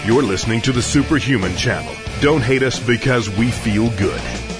You're listening to the Superhuman Channel. Don't hate us because we feel good.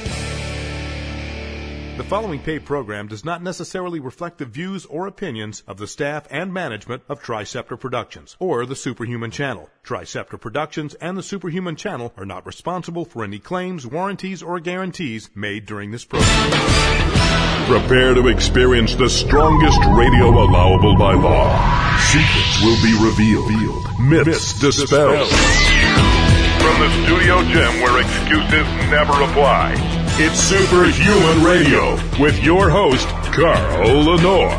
The following paid program does not necessarily reflect the views or opinions of the staff and management of Triceptor Productions or the Superhuman Channel. Triceptor Productions and the Superhuman Channel are not responsible for any claims, warranties, or guarantees made during this program. Prepare to experience the strongest radio allowable by law. Secrets will be revealed. Myths dispelled. From the studio gym where excuses never apply. It's Superhuman Radio with your host, Carl Lenore.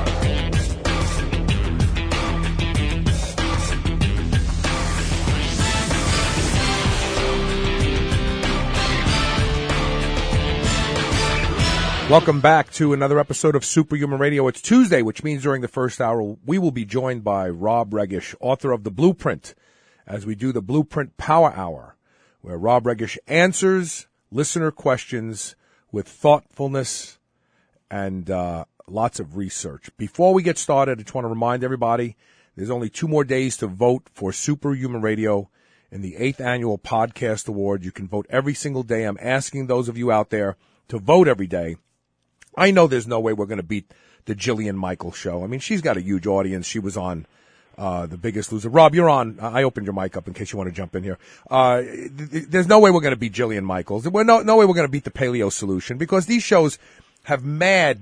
Welcome back to another episode of Superhuman Radio. It's Tuesday, which means during the first hour, we will be joined by Rob Regish, author of The Blueprint, as we do the Blueprint Power Hour, where Rob Regish answers listener questions with thoughtfulness and lots of research. Before we get started, I just want to remind everybody there's only 2 more days to vote for Superhuman Radio in the 8th Annual Podcast Award. You can vote every single day. I'm asking those of you out there to vote every day. I know there's no way we're going to beat the Jillian Michaels show. I mean, she's got a huge audience. She was on The Biggest Loser. Rob, you're on. I opened your mic up in case you want to jump in here. There's no way we're going to beat Jillian Michaels. No way we're going to beat the Paleo Solution because these shows have mad,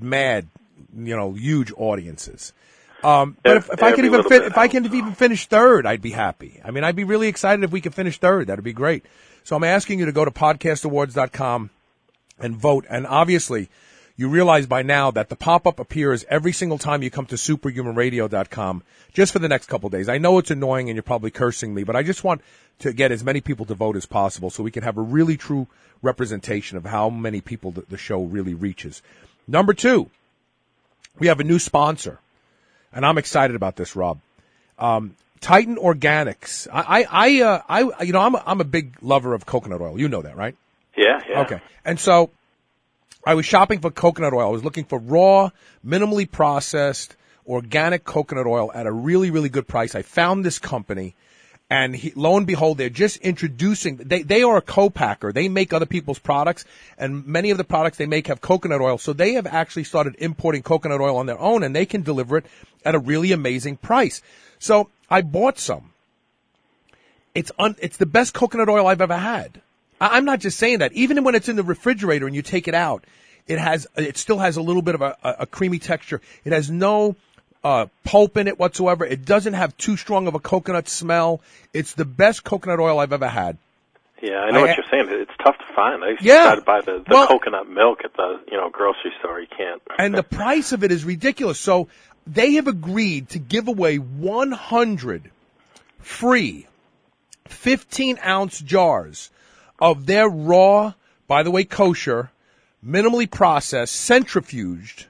huge audiences. But if I can even finish third, I'd be happy. I mean, I'd be really excited if we could finish third. That'd be great. So I'm asking you to go to podcastawards.com and vote. And obviously, you realize by now that the pop-up appears every single time you come to superhumanradio.com just for the next couple of days. I know it's annoying and you're probably cursing me, but I just want to get as many people to vote as possible so we can have a really true representation of how many people the show really reaches. Number 2, we have a new sponsor, and I'm excited about this, Rob. Titan Organics. I'm a big lover of coconut oil. You know that, right? Yeah. Okay. And so I was shopping for coconut oil. I was looking for raw, minimally processed, organic coconut oil at a really, really good price. I found this company, and lo and behold, they're just introducing. They are a co-packer. They make other people's products, and many of the products they make have coconut oil. So they have actually started importing coconut oil on their own, and they can deliver it at a really amazing price. So I bought some. It's the best coconut oil I've ever had. I'm not just saying that. Even when it's in the refrigerator and you take it out, it still has a little bit of a creamy texture. It has no pulp in it whatsoever. It doesn't have too strong of a coconut smell. It's the best coconut oil I've ever had. Yeah, I know what you're saying. It's tough to find. I used to try to buy the coconut milk at the grocery store. You can't. And the price of it is ridiculous. So they have agreed to give away 100 free 15-ounce jars of their raw, by the way, kosher, minimally processed, centrifuged,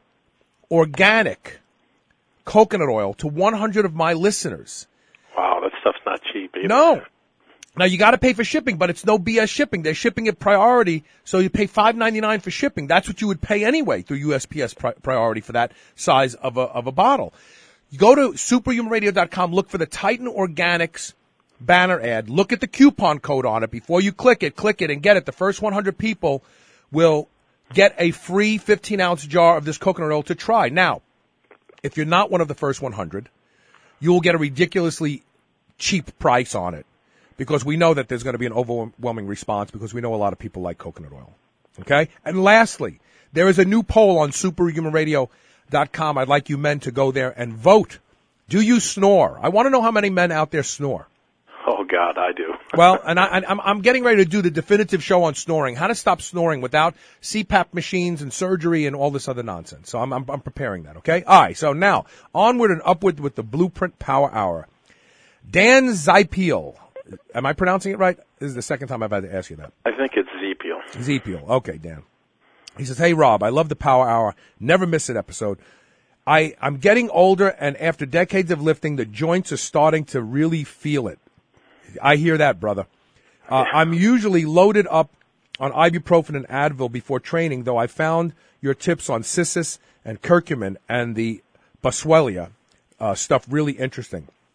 organic coconut oil to 100 of my listeners. Wow, that stuff's not cheap either. No. Now, you got to pay for shipping, but it's no BS shipping. They're shipping it priority, so you pay $5.99 for shipping. That's what you would pay anyway through USPS priority for that size of a bottle. You go to superhumanradio.com, look for the Titan Organics banner ad. Look at the coupon code on it before you click it, and get it. The first 100 people will get a free 15-ounce jar of this coconut oil to try. Now, if you're not one of the first 100, you will get a ridiculously cheap price on it because we know that there's going to be an overwhelming response because we know a lot of people like coconut oil. Okay? And lastly, there is a new poll on superhumanradio.com. I'd like you men to go there and vote. Do you snore? I want to know how many men out there snore. Oh, God, I do. Well, and I'm getting ready to do the definitive show on snoring, how to stop snoring without CPAP machines and surgery and all this other nonsense. So I'm preparing that, okay? All right, so now, onward and upward with the Blueprint Power Hour. Dan Zipiel. Am I pronouncing it right? This is the second time I've had to ask you that. I think it's Zipiel. Zipiel. Okay, Dan. He says, hey, Rob, I love the Power Hour. Never miss an episode. I'm getting older, and after decades of lifting, the joints are starting to really feel it. I hear that, brother. I'm usually loaded up on ibuprofen and Advil before training, though I found your tips on Cissus and curcumin and the Boswellia stuff really interesting.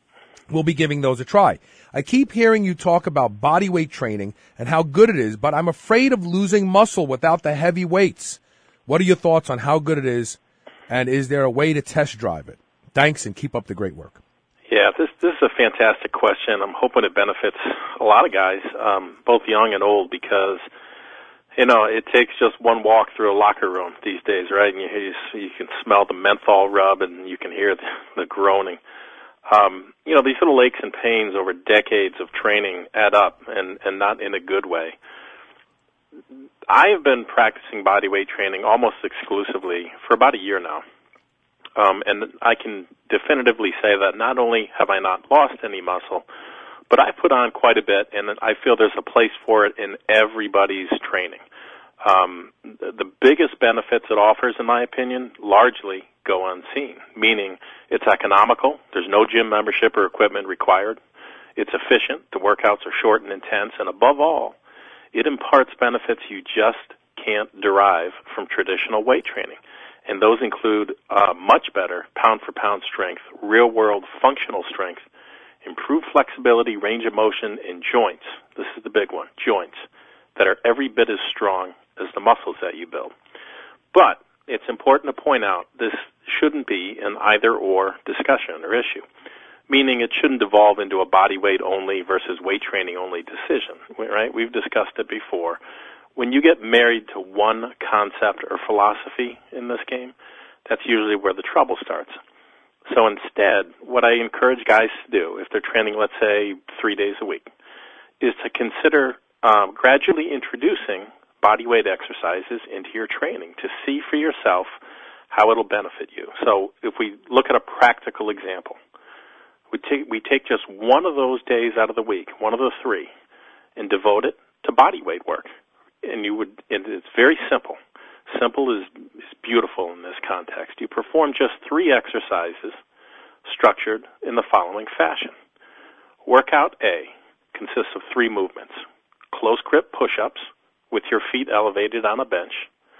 we'll be giving those a try. I keep hearing you talk about body weight training and how good it is, but I'm afraid of losing muscle without the heavy weights. What are your thoughts on how good it is, and is there a way to test drive it? Thanks, and keep up the great work. Yeah, this is a fantastic question. I'm hoping it benefits a lot of guys, both young and old, because, you know, it takes just one walk through a locker room these days, right? And you can smell the menthol rub, and you can hear the groaning. You know, these little aches and pains over decades of training add up, and not in a good way. I have been practicing bodyweight training almost exclusively for about a year now. And I can definitively say that not only have I not lost any muscle, but I put on quite a bit, and I feel there's a place for it in everybody's training. The biggest benefits it offers, in my opinion, largely go unseen, meaning it's economical, there's no gym membership or equipment required, it's efficient, the workouts are short and intense, and above all, it imparts benefits you just can't derive from traditional weight training. And those include much better pound-for-pound strength, real-world functional strength, improved flexibility, range of motion, and joints. This is the big one, joints, that are every bit as strong as the muscles that you build. But it's important to point out this shouldn't be an either-or discussion or issue, meaning it shouldn't devolve into a body weight only versus weight training only decision, right? We've discussed it before. When you get married to one concept or philosophy in this game, that's usually where the trouble starts. So instead, what I encourage guys to do, if they're training, let's say, 3 days a week, is to consider gradually introducing bodyweight exercises into your training to see for yourself how it'll benefit you. So if we look at a practical example, we take just one of those days out of the week, one of the three, and devote it to bodyweight work. And it's very simple. Simple is beautiful in this context. You perform just 3 exercises structured in the following fashion. Workout A consists of 3 movements: close grip push-ups with your feet elevated on a bench,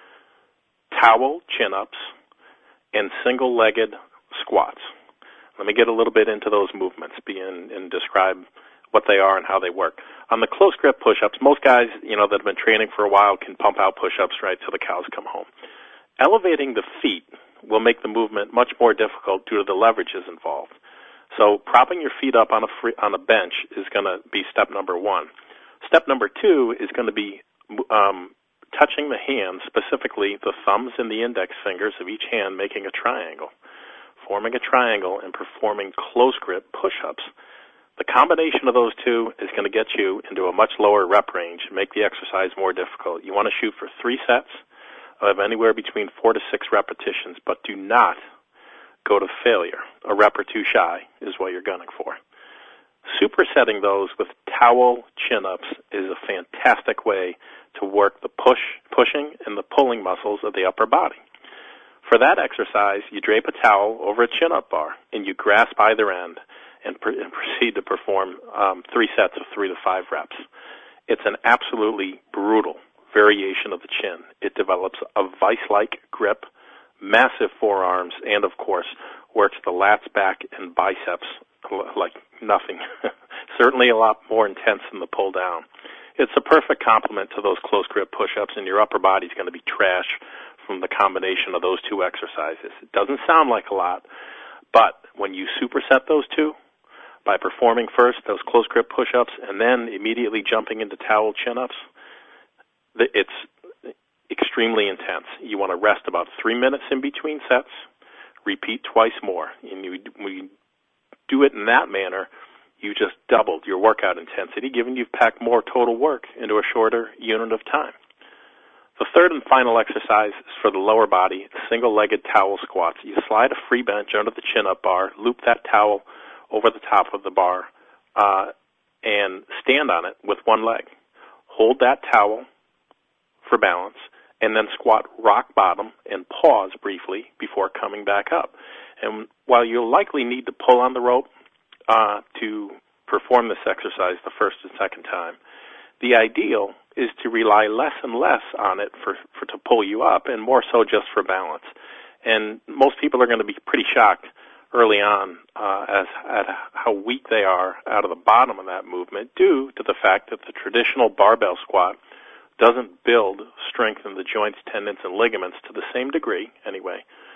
towel chin-ups, and single-legged squats. Let me get a little bit into those movements and describe what they are and how they work. On the close grip push-ups, most guys, you know, that have been training for a while can pump out push-ups right till the cows come home. Elevating the feet will make the movement much more difficult due to the leverages involved. So propping your feet up on a bench is going to be step number 1. Step number 2 is going to be touching the hands, specifically the thumbs and the index fingers of each hand, making a triangle, forming a triangle, and performing close grip push-ups. The combination of those two is going to get you into a much lower rep range and make the exercise more difficult. You want to shoot for 3 sets of anywhere between 4 to 6 repetitions, but do not go to failure. A rep or 2 shy is what you're gunning for. Supersetting those with towel chin-ups is a fantastic way to work the pushing and the pulling muscles of the upper body. For that exercise, you drape a towel over a chin-up bar, and you grasp either end and proceed to perform 3 sets of 3 to 5 reps. It's an absolutely brutal variation of the chin. It develops a vice-like grip, massive forearms, and, of course, works the lats, back, and biceps like nothing. Certainly a lot more intense than the pull down. It's a perfect complement to those close grip push-ups, and your upper body's going to be trash from the combination of those 2 exercises. It doesn't sound like a lot, but when you superset those 2, by performing first those close grip push-ups and then immediately jumping into towel chin-ups, it's extremely intense. You want to rest about 3 minutes in between sets, repeat twice more. And when you do it in that manner, you just doubled your workout intensity, given you've packed more total work into a shorter unit of time. The third and final exercise is for the lower body, single-legged towel squats. You slide a free bench under the chin-up bar, loop that towel over the top of the bar, and stand on it with one leg. Hold that towel for balance, and then squat rock bottom and pause briefly before coming back up. And while you'll likely need to pull on the rope to perform this exercise the first and second time, the ideal is to rely less and less on it for to pull you up, and more so just for balance. And most people are going to be pretty shocked early on as at how weak they are out of the bottom of that movement, due to the fact that the traditional barbell squat doesn't build strength in the joints, tendons, and ligaments to the same degree, anyway,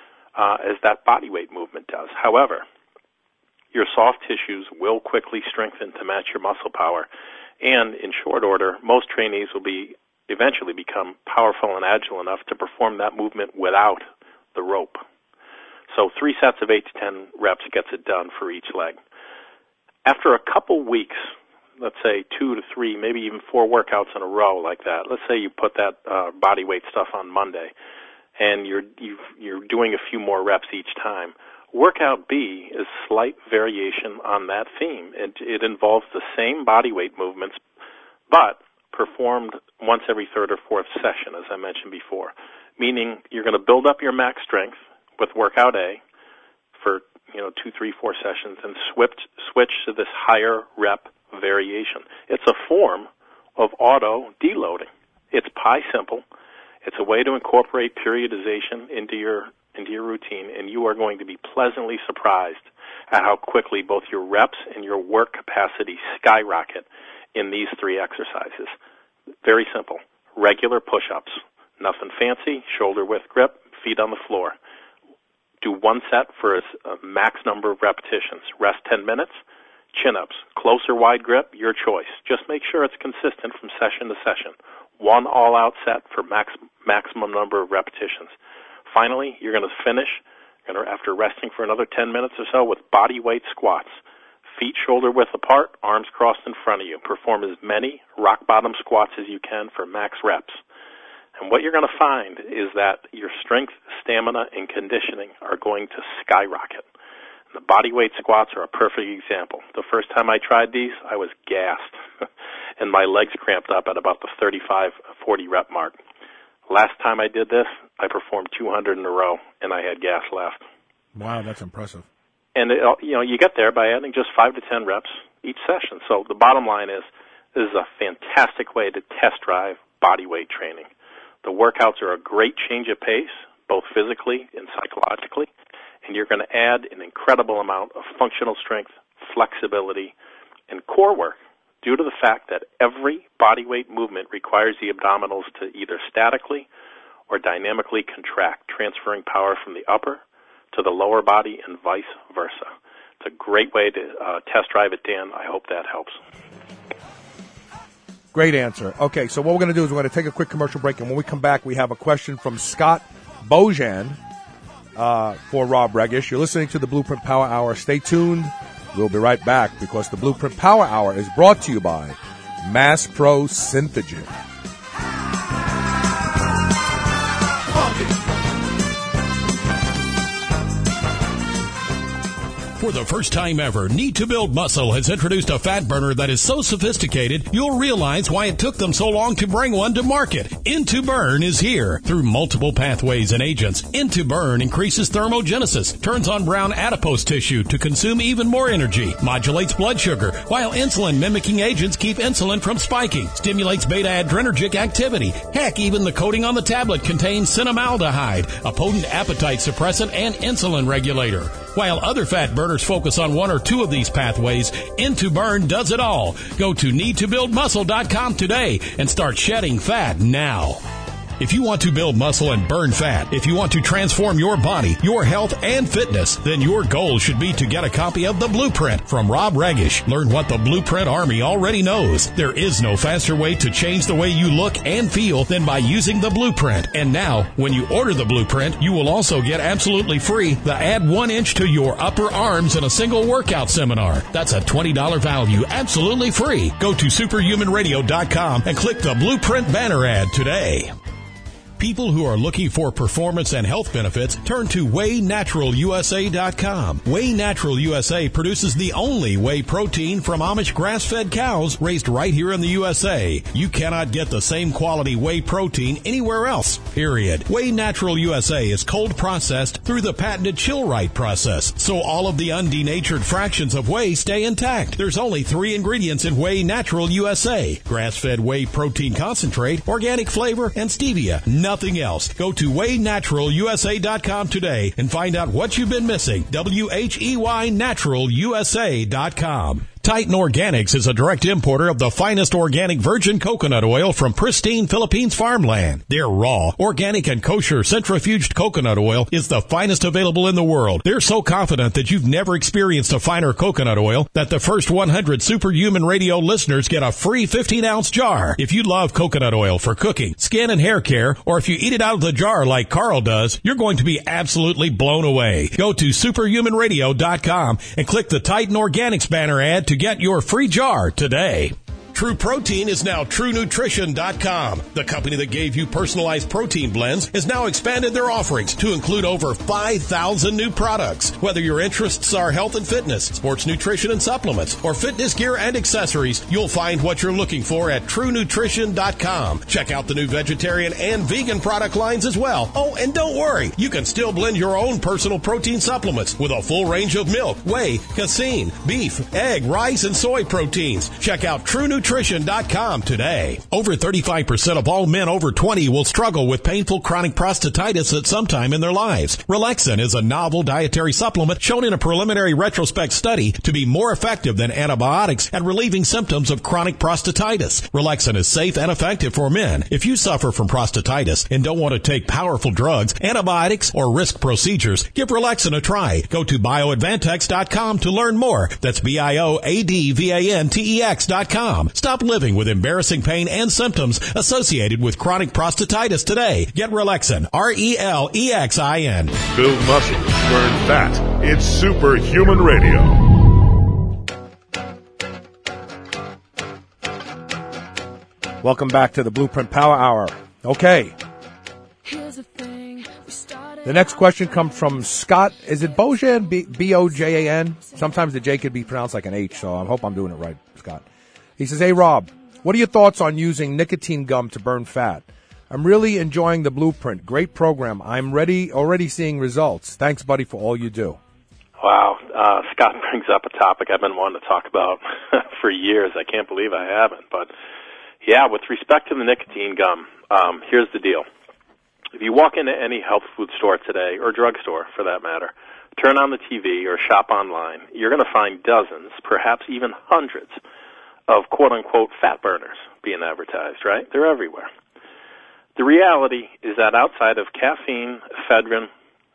as that body weight movement does. However, your soft tissues will quickly strengthen to match your muscle power, and in short order, most trainees will eventually become powerful and agile enough to perform that movement without the rope. So 3 sets of 8 to 10 reps gets it done for each leg. After a couple weeks, let's say 2 to 3, maybe even 4 workouts in a row like that. Let's say you put that body weight stuff on Monday, and you're doing a few more reps each time. Workout B is slight variation on that theme. It involves the same body weight movements, but performed once every 3rd or 4th session, as I mentioned before. Meaning you're going to build up your max strength with workout A for 2, 3, 4 sessions, and switch to this higher rep variation. It's a form of auto deloading. It's pie simple. It's a way to incorporate periodization into your routine, and you are going to be pleasantly surprised at how quickly both your reps and your work capacity skyrocket in these 3 exercises. Very simple. Regular push-ups. Nothing fancy. Shoulder width grip. Feet on the floor. Do 1 set for a max number of repetitions. Rest 10 minutes. Chin-ups. Close or wide grip, your choice. Just make sure it's consistent from session to session. 1 all-out set for maximum number of repetitions. Finally, you're going to finish, after resting for another 10 minutes or so, with body weight squats. Feet shoulder width apart, arms crossed in front of you. Perform as many rock-bottom squats as you can for max reps. And what you're going to find is that your strength, stamina, and conditioning are going to skyrocket. The body weight squats are a perfect example. The first time I tried these, I was gassed, and my legs cramped up at about the 35, 40 rep mark. Last time I did this, I performed 200 in a row, and I had gas left. Wow, that's impressive. And you get there by adding just 5 to 10 reps each session. So the bottom line is, this is a fantastic way to test drive body weight training. The workouts are a great change of pace, both physically and psychologically, and you're going to add an incredible amount of functional strength, flexibility, and core work due to the fact that every body weight movement requires the abdominals to either statically or dynamically contract, transferring power from the upper to the lower body and vice versa. It's a great way to test drive it, Dan. I hope that helps. Great answer. Okay, so what we're going to do is we're going to take a quick commercial break, and when we come back, we have a question from Scott Bojan for Rob Regish. You're listening to the Blueprint Power Hour. Stay tuned. We'll be right back because the Blueprint Power Hour is brought to you by Mass Pro Synthogen. For the first time ever, Need to Build Muscle has introduced a fat burner that is so sophisticated, you'll realize why it took them so long to bring one to market. Into-Burn is here. Through multiple pathways and agents, Into-Burn increases thermogenesis, turns on brown adipose tissue to consume even more energy, modulates blood sugar, while insulin-mimicking agents keep insulin from spiking, stimulates beta-adrenergic activity. Heck, even the coating on the tablet contains cinnamaldehyde, a potent appetite suppressant and insulin regulator. While other fat burners focus on 1 or 2 of these pathways, Into-Burn does it all. Go to needtobuildmuscle.com today and start shedding fat now. If you want to build muscle and burn fat, if you want to transform your body, your health, and fitness, then your goal should be to get a copy of The Blueprint from Rob Regish. Learn what the Blueprint Army already knows. There is no faster way to change the way you look and feel than by using The Blueprint. And now, when you order The Blueprint, you will also get absolutely free the Add 1 inch to your upper arms in a single workout seminar. That's a $20 value, absolutely free. Go to superhumanradio.com and click the Blueprint banner ad today. People who are looking for performance and health benefits turn to WheyNaturalUSA.com. Whey Natural USA produces the only whey protein from Amish grass-fed cows raised right here in the USA. You cannot get the same quality whey protein anywhere else, period. Whey Natural USA is cold processed through the patented Chill-Right process, so all of the undenatured fractions of whey stay intact. There's only 3 ingredients in Whey Natural USA: grass-fed whey protein concentrate, organic flavor, and stevia. Nothing nothing else. Go to WheyNaturalUSA.com today and find out what you've been missing. WHEYNaturalUSA.com. Titan Organics is a direct importer of the finest organic virgin coconut oil from pristine Philippines farmland. Their raw, organic, and kosher centrifuged coconut oil is the finest available in the world. They're so confident that you've never experienced a finer coconut oil that the first 100 Superhuman Radio listeners get a free 15-ounce jar. If you love coconut oil for cooking, skin and hair care, or if you eat it out of the jar like Carl does, you're going to be absolutely blown away. Go to superhumanradio.com and click the Titan Organics banner ad to get your free jar today. True Protein is now TrueNutrition.com. The company that gave you personalized protein blends has now expanded their offerings to include over 5,000 new products. Whether your interests are health and fitness, sports nutrition and supplements, or fitness gear and accessories, you'll find what you're looking for at TrueNutrition.com. Check out the new vegetarian and vegan product lines as well. Oh, and don't worry, you can still blend your own personal protein supplements with a full range of milk, whey, casein, beef, egg, rice, and soy proteins. Check out TrueNutrition.com today. Over 35% of all men over 20 will struggle with painful chronic prostatitis at some time in their lives. Relaxin is a novel dietary supplement shown in a preliminary retrospect study to be more effective than antibiotics at relieving symptoms of chronic prostatitis. Relaxin is safe and effective for men. If you suffer from prostatitis and don't want to take powerful drugs, antibiotics, or risk procedures, give Relaxin a try. Go to bioadvantex.com to learn more. That's BIOADVANTEX.com. Stop living with embarrassing pain and symptoms associated with chronic prostatitis today. Get Relaxin, RELEXIN. Build muscle, burn fat. It's Superhuman Radio. Welcome back to the Blueprint Power Hour. Okay. The next question comes from Scott. Is it Bojan, B-O-J-A-N? Sometimes the J could be pronounced like an H, so I hope I'm doing it right, Scott. He says, hey, Rob, what are your thoughts on using nicotine gum to burn fat? I'm really enjoying the Blueprint. Great program. I'm already seeing results. Thanks, buddy, for all you do. Wow. Scott brings up a topic I've been wanting to talk about for years. I can't believe I haven't. But, yeah, with respect to the nicotine gum, here's the deal. If you walk into any health food store today, or drugstore for that matter, turn on the TV or shop online, you're going to find dozens, perhaps even hundreds, of quote-unquote fat burners being advertised, right? They're everywhere. The reality is that outside of caffeine, ephedrine,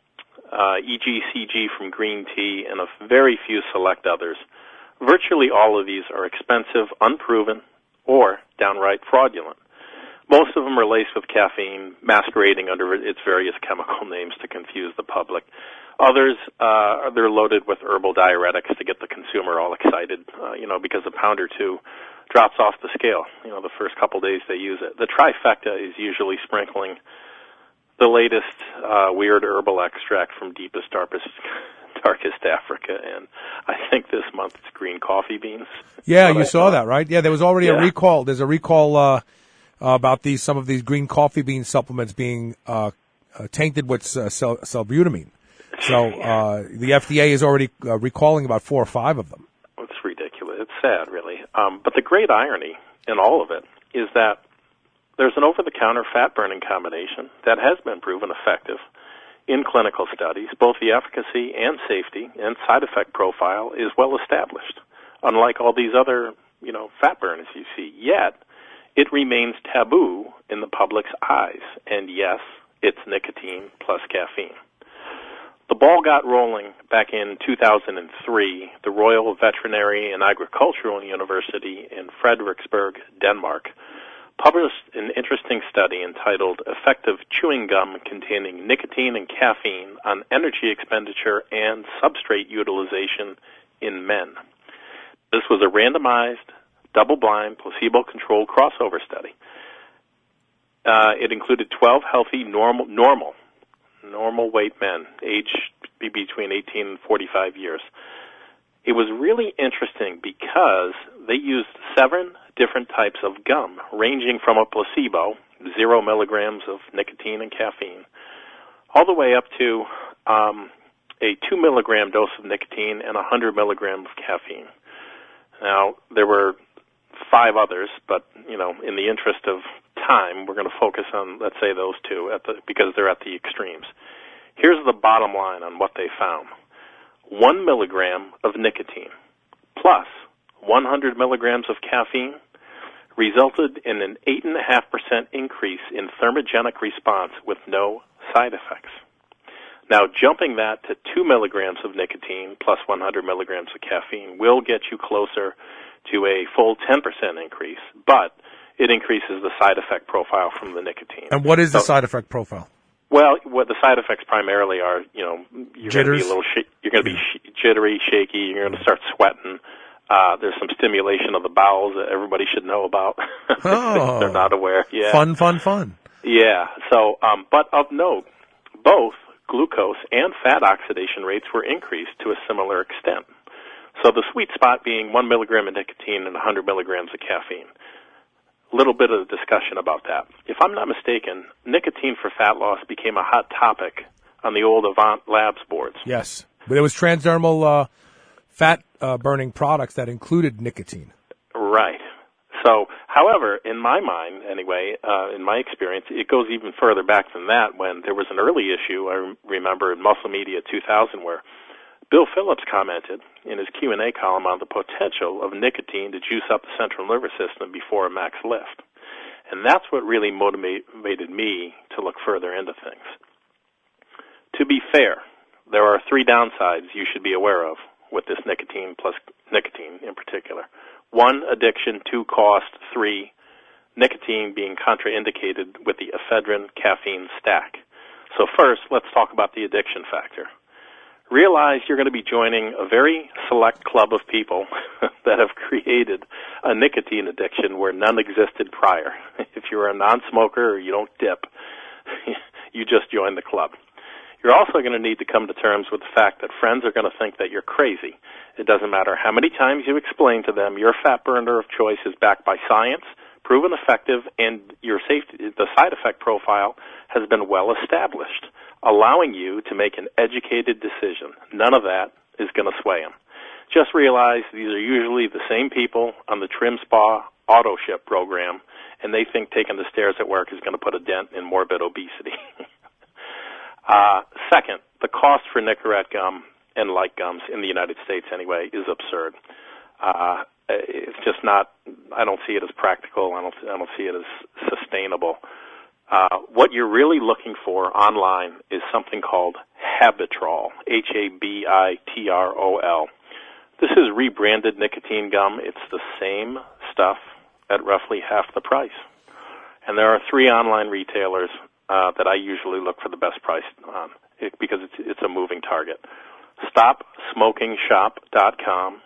EGCG from green tea, and a very few select others, virtually all of these are expensive, unproven, or downright fraudulent. Most of them are laced with caffeine, masquerading under its various chemical names to confuse the public. Others, they're loaded with herbal diuretics to get the consumer all excited, because a pound or two drops off the scale, the first couple days they use it. The trifecta is usually sprinkling the latest weird herbal extract from deepest, darkest Africa, and I think this month it's green coffee beans. Yeah, you saw that, right? Yeah, there was already a recall. There's a recall about some of these green coffee bean supplements being tainted with salbutamine. So the FDA is already recalling about 4 or 5 of them. It's ridiculous. It's sad, really. But the great irony in all of it is that there's an over-the-counter fat-burning combination that has been proven effective in clinical studies. Both the efficacy and safety and side effect profile is well established, unlike all these other, fat burners you see. Yet, it remains taboo in the public's eyes. And yes, it's nicotine plus caffeine. The ball got rolling back in 2003. The Royal Veterinary and Agricultural University in Frederiksberg, Denmark, published an interesting study entitled Effective Chewing Gum Containing Nicotine and Caffeine on Energy Expenditure and Substrate Utilization in Men. This was a randomized, double-blind, placebo-controlled crossover study. It included 12 healthy, normal weight men, aged between 18 and 45 years. It was really interesting because they used 7 different types of gum, ranging from a placebo, 0 milligrams of nicotine and caffeine, all the way up to a 2 milligram dose of nicotine and 100 milligrams of caffeine. Now, there were 5 others, but, in the interest of time, we're going to focus on, let's say, those two because they're at the extremes. Here's the bottom line on what they found. 1 milligram of nicotine plus 100 milligrams of caffeine resulted in an 8.5% increase in thermogenic response with no side effects. Now, jumping that to 2 milligrams of nicotine plus 100 milligrams of caffeine will get you closer to a full 10% increase, but it increases the side effect profile from the nicotine. And what is the side effect profile? Well, what the side effects primarily are, you're going to be a little, you're going to be jittery, shaky. You're going to start sweating. There's some stimulation of the bowels that everybody should know about. Oh, they're not aware. Yeah. Fun. Yeah. So, but of note, both glucose and fat oxidation rates were increased to a similar extent. So the sweet spot being 1 milligram of nicotine and 100 milligrams of caffeine. A little bit of discussion about that. If I'm not mistaken, nicotine for fat loss became a hot topic on the old Avant Labs boards. Yes. But it was transdermal fat burning products that included nicotine. Right. So, however, in my mind, anyway, in my experience, it goes even further back than that when there was an early issue, I remember, in Muscle Media 2000, where Bill Phillips commented in his Q&A column on the potential of nicotine to juice up the central nervous system before a max lift. And that's what really motivated me to look further into things. To be fair, there are 3 downsides you should be aware of with this nicotine plus nicotine in particular. 1, addiction. 2, cost. 3, nicotine being contraindicated with the ephedrine caffeine stack. So first, let's talk about the addiction factor. Realize you're going to be joining a very select club of people that have created a nicotine addiction where none existed prior. If you're a non-smoker or you don't dip, you just joined the club. You're also going to need to come to terms with the fact that friends are going to think that you're crazy. It doesn't matter how many times you explain to them your fat burner of choice is backed by science, proven effective, and the side effect profile has been well established, allowing you to make an educated decision. None of that is going to sway them. Just realize these are usually the same people on the Trim Spa auto ship program, and they think taking the stairs at work is going to put a dent in morbid obesity. Second, the cost for Nicorette gum and like gums in the United States anyway is absurd. It's just not. I don't see it as practical. I don't see it as sustainable. What you're really looking for online is something called Habitrol, Habitrol. This is rebranded nicotine gum. It's the same stuff at roughly half the price. And there are 3 online retailers that I usually look for the best price on because it's a moving target. StopSmokingShop.com,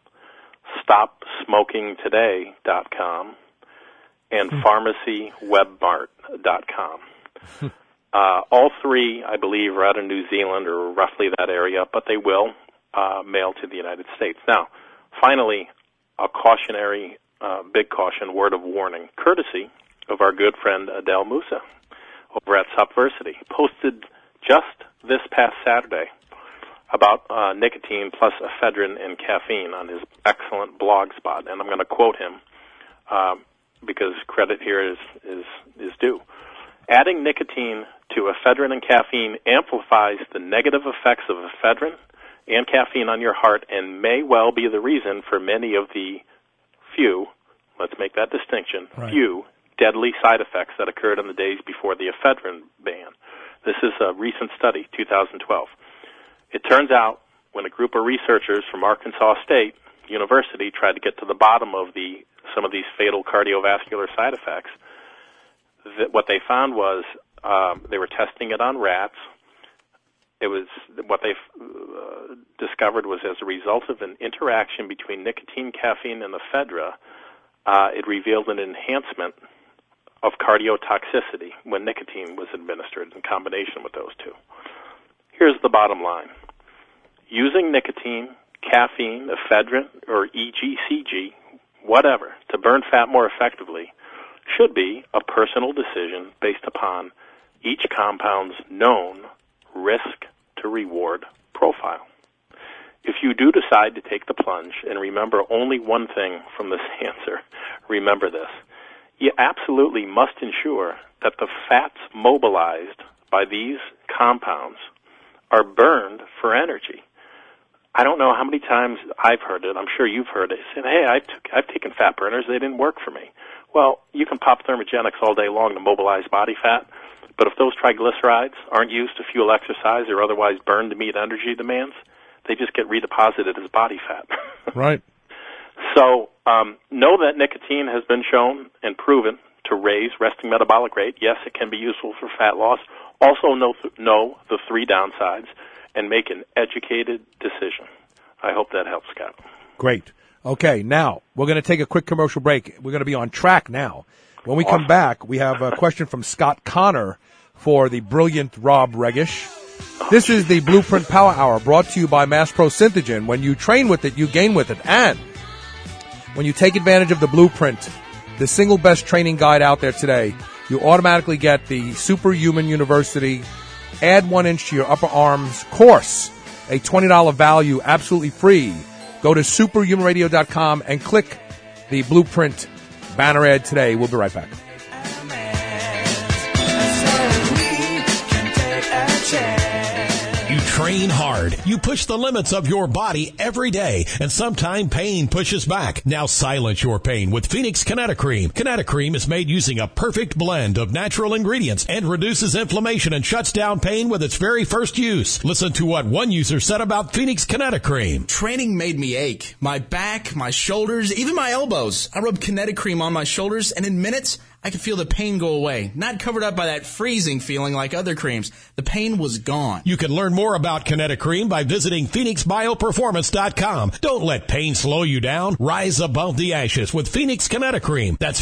StopSmokingToday.com, and PharmacyWebMart.com. All 3, I believe, are out of New Zealand or roughly that area, but they will mail to the United States. Now, finally, a cautionary, big caution, word of warning, courtesy of our good friend Adel Musa over at Subversity, posted just this past Saturday about nicotine plus ephedrine and caffeine on his excellent blog spot, and I'm going to quote him because credit here is due. Adding nicotine to ephedrine and caffeine amplifies the negative effects of ephedrine and caffeine on your heart and may well be the reason for many of the few, let's make that distinction, few deadly side effects that occurred in the days before the ephedrine ban. This is a recent study, 2012. It turns out when a group of researchers from Arkansas State University tried to get to the bottom of some of these fatal cardiovascular side effects, what they found was they were testing it on rats. It was what they discovered was as a result of an interaction between nicotine, caffeine, and ephedra, it revealed an enhancement of cardiotoxicity when nicotine was administered in combination with those 2. Here's the bottom line. Using nicotine, caffeine, ephedrine, or EGCG, whatever, to burn fat more effectively should be a personal decision based upon each compound's known risk-to-reward profile. If you do decide to take the plunge, and remember only one thing from this answer, remember this. you absolutely must ensure that the fats mobilized by these compounds are burned for energy. I don't know how many times I've heard it. I'm sure you've heard it. Saying, hey, I've taken fat burners. They didn't work for me. Well, you can pop thermogenics all day long to mobilize body fat, but if those triglycerides aren't used to fuel exercise or otherwise burned to meet energy demands, they just get redeposited as body fat. Right. So know that nicotine has been shown and proven to raise resting metabolic rate. Yes, it can be useful for fat loss. Also know the three downsides and make an educated decision. I hope that helps, Scott. Great. Okay, now we're going to take a quick commercial break. We're going to be on track now. When we come back, we have a question from Scott Connor for the brilliant Rob Regish. This is the Blueprint Power Hour brought to you by Mass Pro Synthegen. When you train with it, you gain with it. And when you take advantage of the Blueprint, the single best training guide out there today, you automatically get the Superhuman University Add 1 Inch to Your Upper Arms course, a $20 value, absolutely free. Go to superhumanradio.com and click the Blueprint banner ad today. We'll be right back. You train hard. You push the limits of your body every day, and sometimes pain pushes back. Now silence your pain with Phoenix Kinetocream. Kinetocream is made using a perfect blend of natural ingredients and reduces inflammation and shuts down pain with its very first use. Listen to what one user said about Phoenix Kinetocream. Training made me ache. My back, my shoulders, even my elbows. I rubbed Kinetocream on my shoulders, and in minutes, I could feel the pain go away, not covered up by that freezing feeling like other creams. The pain was gone. You can learn more about Kinetocream by visiting PhoenixBioPerformance.com. Don't let pain slow you down. Rise above the ashes with Phoenix Kinetocream. That's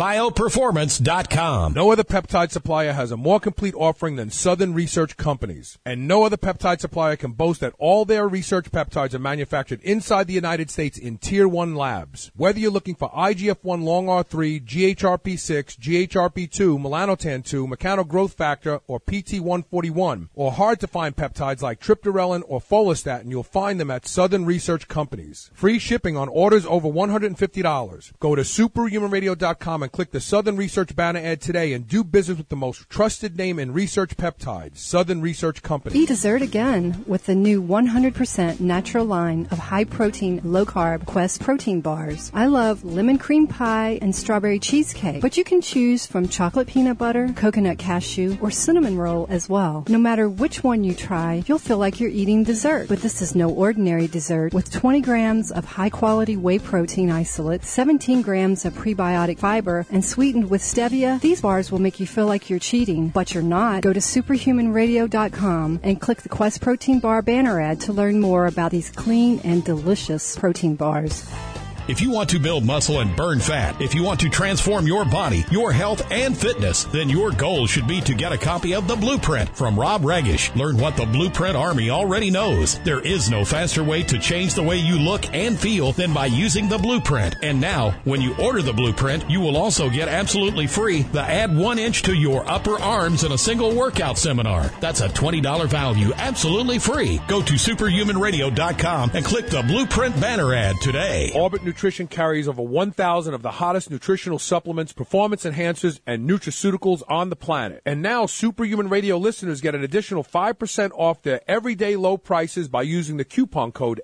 PhoenixBioPerformance.com. No other peptide supplier has a more complete offering than Southern Research Companies. And no other peptide supplier can boast that all their research peptides are manufactured inside the United States in Tier 1 labs. Whether you're looking for IGF-1 long R3, GHRP6, GHRP2, melanotan-2, mechano growth factor, or PT141, or hard-to-find peptides like triptorelin or follistatin, you'll find them at Southern Research Companies. Free shipping on orders over $150. Go to superhumanradio.com and click the Southern Research banner ad today and do business with the most trusted name in research peptides, Southern Research Company. Be dessert again with the new 100% natural line of high-protein, low-carb Quest protein bars. I love lemon cream pie and strawberry cheesecake, but you can choose from chocolate peanut butter, coconut cashew, or cinnamon roll as well. No matter which one you try, you'll feel like you're eating dessert. But this is no ordinary dessert. With 20 grams of high-quality whey protein isolate, 17 grams of prebiotic fiber, and sweetened with stevia, these bars will make you feel like you're cheating, but you're not. Go to superhumanradio.com and click the Quest Protein Bar banner ad to learn more about these clean and delicious protein bars. If you want to build muscle and burn fat, if you want to transform your body, your health, and fitness, then your goal should be to get a copy of The Blueprint from Rob Regish. Learn what the Blueprint Army already knows. There is no faster way to change the way you look and feel than by using The Blueprint. And now, when you order The Blueprint, you will also get absolutely free the Add 1 Inch to Your Upper Arms in a single workout seminar. That's a $20 value, absolutely free. Go to superhumanradio.com and click the Blueprint banner ad today. Orbit Nutrition carries over 1,000 of the hottest nutritional supplements, performance enhancers, and nutraceuticals on the planet. And now Superhuman Radio listeners get an additional 5% off their everyday low prices by using the coupon code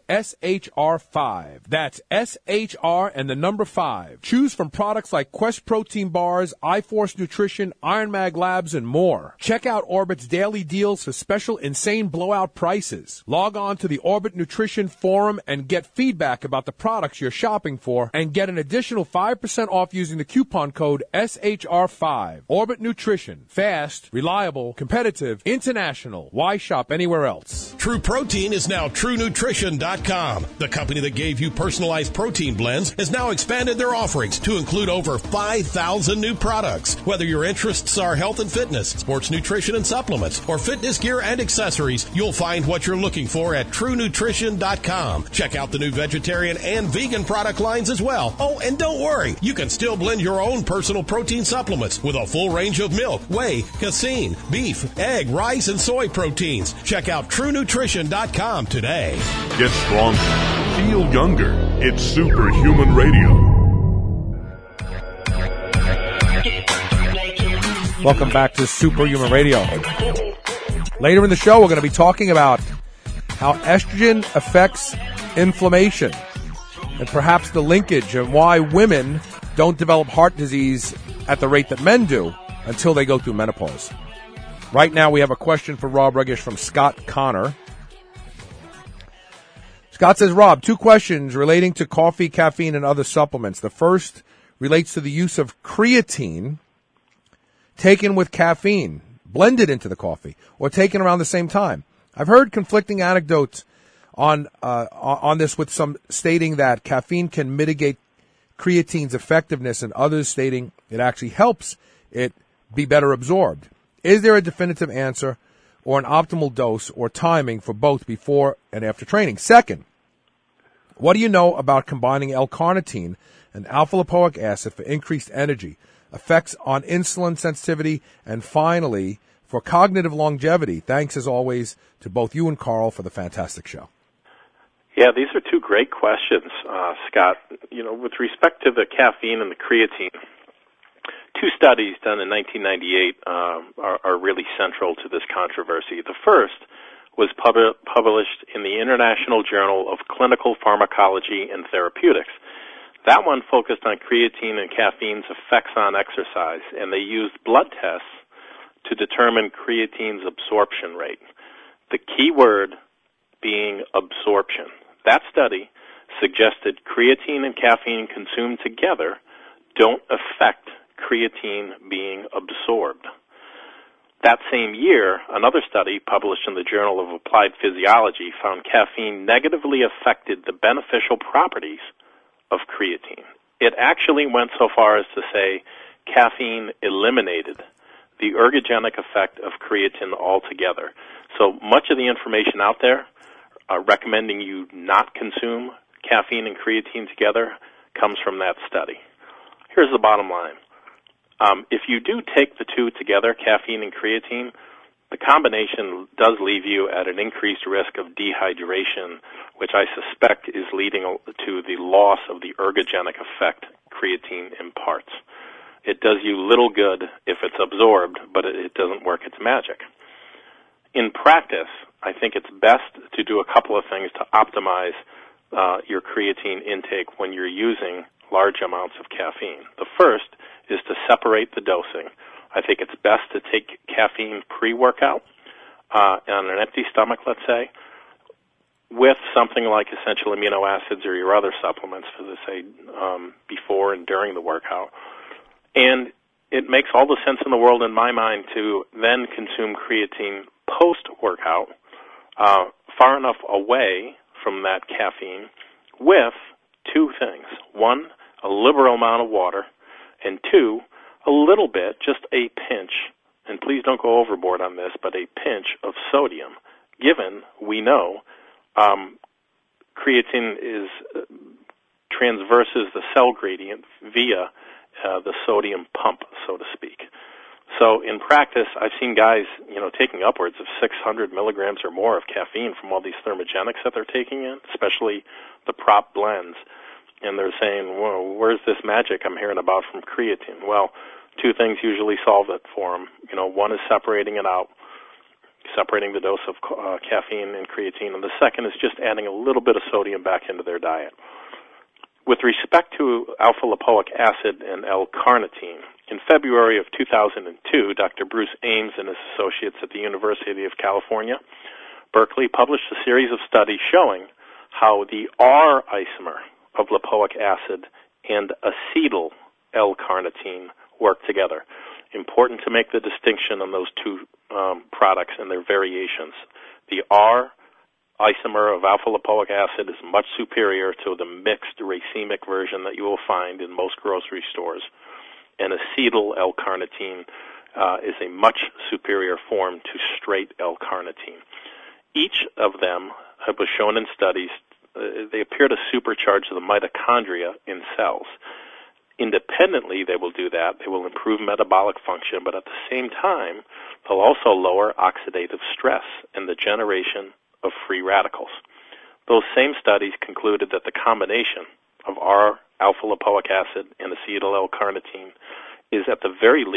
SHR5. That's SHR and the number 5. Choose from products like Quest Protein Bars, iForce Nutrition, Iron Mag Labs, and more. Check out Orbit's daily deals for special insane blowout prices. Log on to the Orbit Nutrition Forum and get feedback about the products you're shopping for and get an additional 5% off using the coupon code SHR5. Orbit Nutrition. Fast, reliable, competitive, international. Why shop anywhere else? True Protein is now TrueNutrition.com. The company that gave you personalized protein blends has now expanded their offerings to include over 5,000 new products. Whether your interests are health and fitness, sports nutrition and supplements, or fitness gear and accessories, you'll find what you're looking for at TrueNutrition.com. Check out the new vegetarian and vegan product lines as well. Oh, and don't worry, you can still blend your own personal protein supplements with a full range of milk, whey, casein, beef, egg, rice, and soy proteins. Check out TrueNutrition.com today. Get stronger. Feel younger. It's Superhuman Radio. Welcome back to Superhuman Radio. Later in the show, we're going to be talking about how estrogen affects inflammation and perhaps the linkage and why women don't develop heart disease at the rate that men do until they go through menopause. Right now, we have a question for Rob Regish from Scott Connor. Scott says, Rob, 2 questions relating to coffee, caffeine, and other supplements. The first relates to the use of creatine taken with caffeine, blended into the coffee, or taken around the same time. I've heard conflicting anecdotes on this, with some stating that caffeine can mitigate creatine's effectiveness and others stating it actually helps it be better absorbed. Is there a definitive answer or an optimal dose or timing for both before and after training? Second, what do you know about combining L-carnitine and alpha-lipoic acid for increased energy, effects on insulin sensitivity, and finally, for cognitive longevity? Thanks, as always, to both you and Carl for the fantastic show. Yeah, these are 2 great questions, Scott. With respect to the caffeine and the creatine, 2 studies done in 1998 are really central to this controversy. The first was published in the International Journal of Clinical Pharmacology and Therapeutics. That one focused on creatine and caffeine's effects on exercise, and they used blood tests to determine creatine's absorption rate. The key word being absorption. That study suggested creatine and caffeine consumed together don't affect creatine being absorbed. That same year, another study published in the Journal of Applied Physiology found caffeine negatively affected the beneficial properties of creatine. It actually went so far as to say caffeine eliminated the ergogenic effect of creatine altogether. So much of the information out there recommending you not consume caffeine and creatine together comes from that study. Here's the bottom line. If you do take the 2 together, caffeine and creatine, the combination does leave you at an increased risk of dehydration, which I suspect is leading to the loss of the ergogenic effect creatine imparts. It does you little good if it's absorbed, but it doesn't work its magic. In practice, I think it's best to do a couple of things to optimize your creatine intake when you're using large amounts of caffeine. The first is to separate the dosing. I think it's best to take caffeine pre-workout on an empty stomach, let's say, with something like essential amino acids or your other supplements, for say before and during the workout. And it makes all the sense in the world in my mind to then consume creatine post-workout, far enough away from that caffeine, with 2 things. 1, a liberal amount of water, and 2, a little bit, just a pinch, and please don't go overboard on this, but a pinch of sodium, given we know creatine transverses the cell gradient via the sodium pump, so to speak. So in practice, I've seen guys, taking upwards of 600 milligrams or more of caffeine from all these thermogenics that they're taking in, especially the prop blends. And they're saying, well, where's this magic I'm hearing about from creatine? Well, 2 things usually solve it for them. One is separating it out, separating the dose of caffeine and creatine, and the second is just adding a little bit of sodium back into their diet. With respect to alpha-lipoic acid and L-carnitine, in February of 2002, Dr. Bruce Ames and his associates at the University of California, Berkeley, published a series of studies showing how the R isomer of lipoic acid and acetyl L-carnitine work together. Important to make the distinction on those 2 products and their variations. The R isomer of alpha-lipoic acid is much superior to the mixed racemic version that you will find in most grocery stores. And acetyl L-carnitine is a much superior form to straight L-carnitine. Each of them was shown in studies. They appear to supercharge the mitochondria in cells. Independently, they will do that. They will improve metabolic function, but at the same time, they'll also lower oxidative stress and the generation of free radicals. Those same studies concluded that the combination of R alpha-lipoic acid and acetyl L-carnitine is at the very least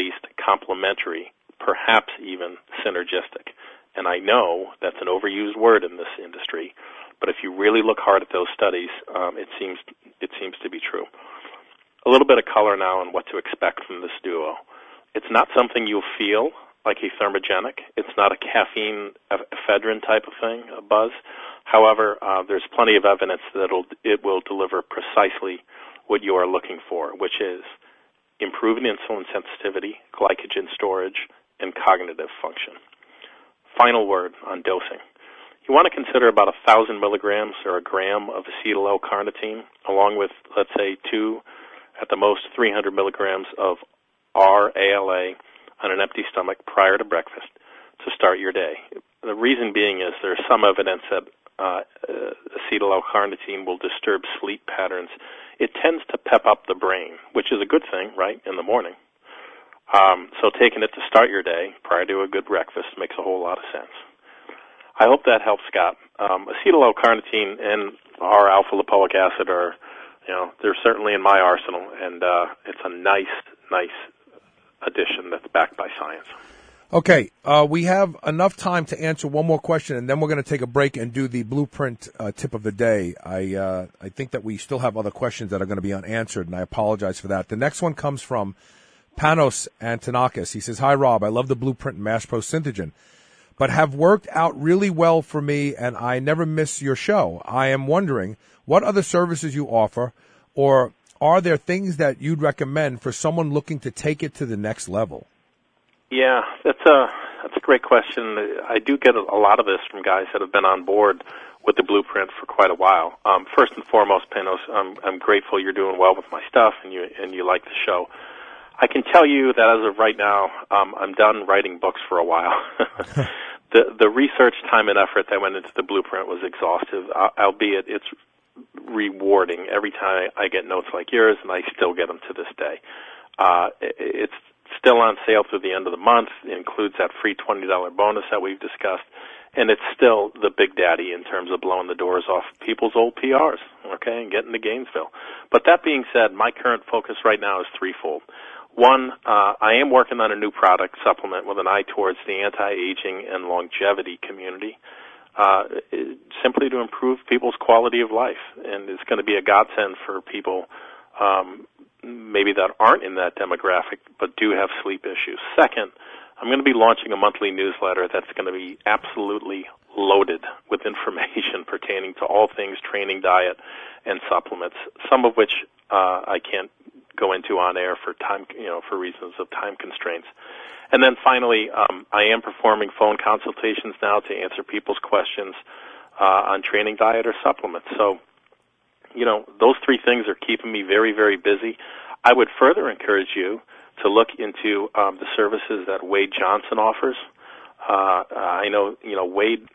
complementary, perhaps even synergistic. And I know that's an overused word in this industry, but if you really look hard at those studies, it seems to be true. A little bit of color now on what to expect from this duo. It's not something you'll feel like a thermogenic. It's not a caffeine ephedrine type of thing, a buzz. However, there's plenty of evidence that it will deliver precisely what you are looking for, which is improving insulin sensitivity, glycogen storage, and cognitive function. Final word on dosing. You want to consider about 1,000 milligrams or a gram of acetyl L-carnitine, along with, let's say, 2, at the most 300 milligrams of R-ALA on an empty stomach prior to breakfast to start your day. The reason being is there's some evidence that acetyl L-carnitine will disturb sleep patterns. It tends to pep up the brain, which is a good thing, right, in the morning. So taking it to start your day prior to a good breakfast makes a whole lot of sense. I hope that helps, Scott. Acetyl L-carnitine and our alpha-lipoic acid are, they're certainly in my arsenal, and it's a nice addition that's backed by science. Okay, we have enough time to answer one more question, and then we're going to take a break and do the Blueprint tip of the day. I think that we still have other questions that are going to be unanswered, and I apologize for that. The next one comes from Panos Antonakis. He says, "Hi, Rob. I love the Blueprint and MassPro Synthegen, but have worked out really well for me, and I never miss your show. I am wondering what other services you offer, or are there things that you'd recommend for someone looking to take it to the next level?" Yeah, that's a great question. I do get a lot of this from guys that have been on board with the Blueprint for quite a while. First and foremost, Panos, I'm grateful you're doing well with my stuff and you like the show. I can tell you that as of right now, I'm done writing books for a while. The research time and effort that went into the Blueprint was exhaustive, albeit it's rewarding every time I get notes like yours, and I still get them to this day. It's still on sale through the end of the month. It includes that free $20 bonus that we've discussed, and it's still the big daddy in terms of blowing the doors off people's old PRs, okay, and getting to Gainesville. But that being said, my current focus right now is threefold. One, I am working on a new product supplement with an eye towards the anti-aging and longevity community, simply to improve people's quality of life. And it's going to be a godsend for people maybe that aren't in that demographic but do have sleep issues. Second, I'm going to be launching a monthly newsletter that's going to be absolutely loaded with information pertaining to all things training, diet, and supplements, some of which I can't go into on air for time, for reasons of time constraints. And then finally, I am performing phone consultations now to answer people's questions on training, diet, or supplements. So, those three things are keeping me very, very busy. I would further encourage you to look into the services that Wade Johnson offers. I know, Wade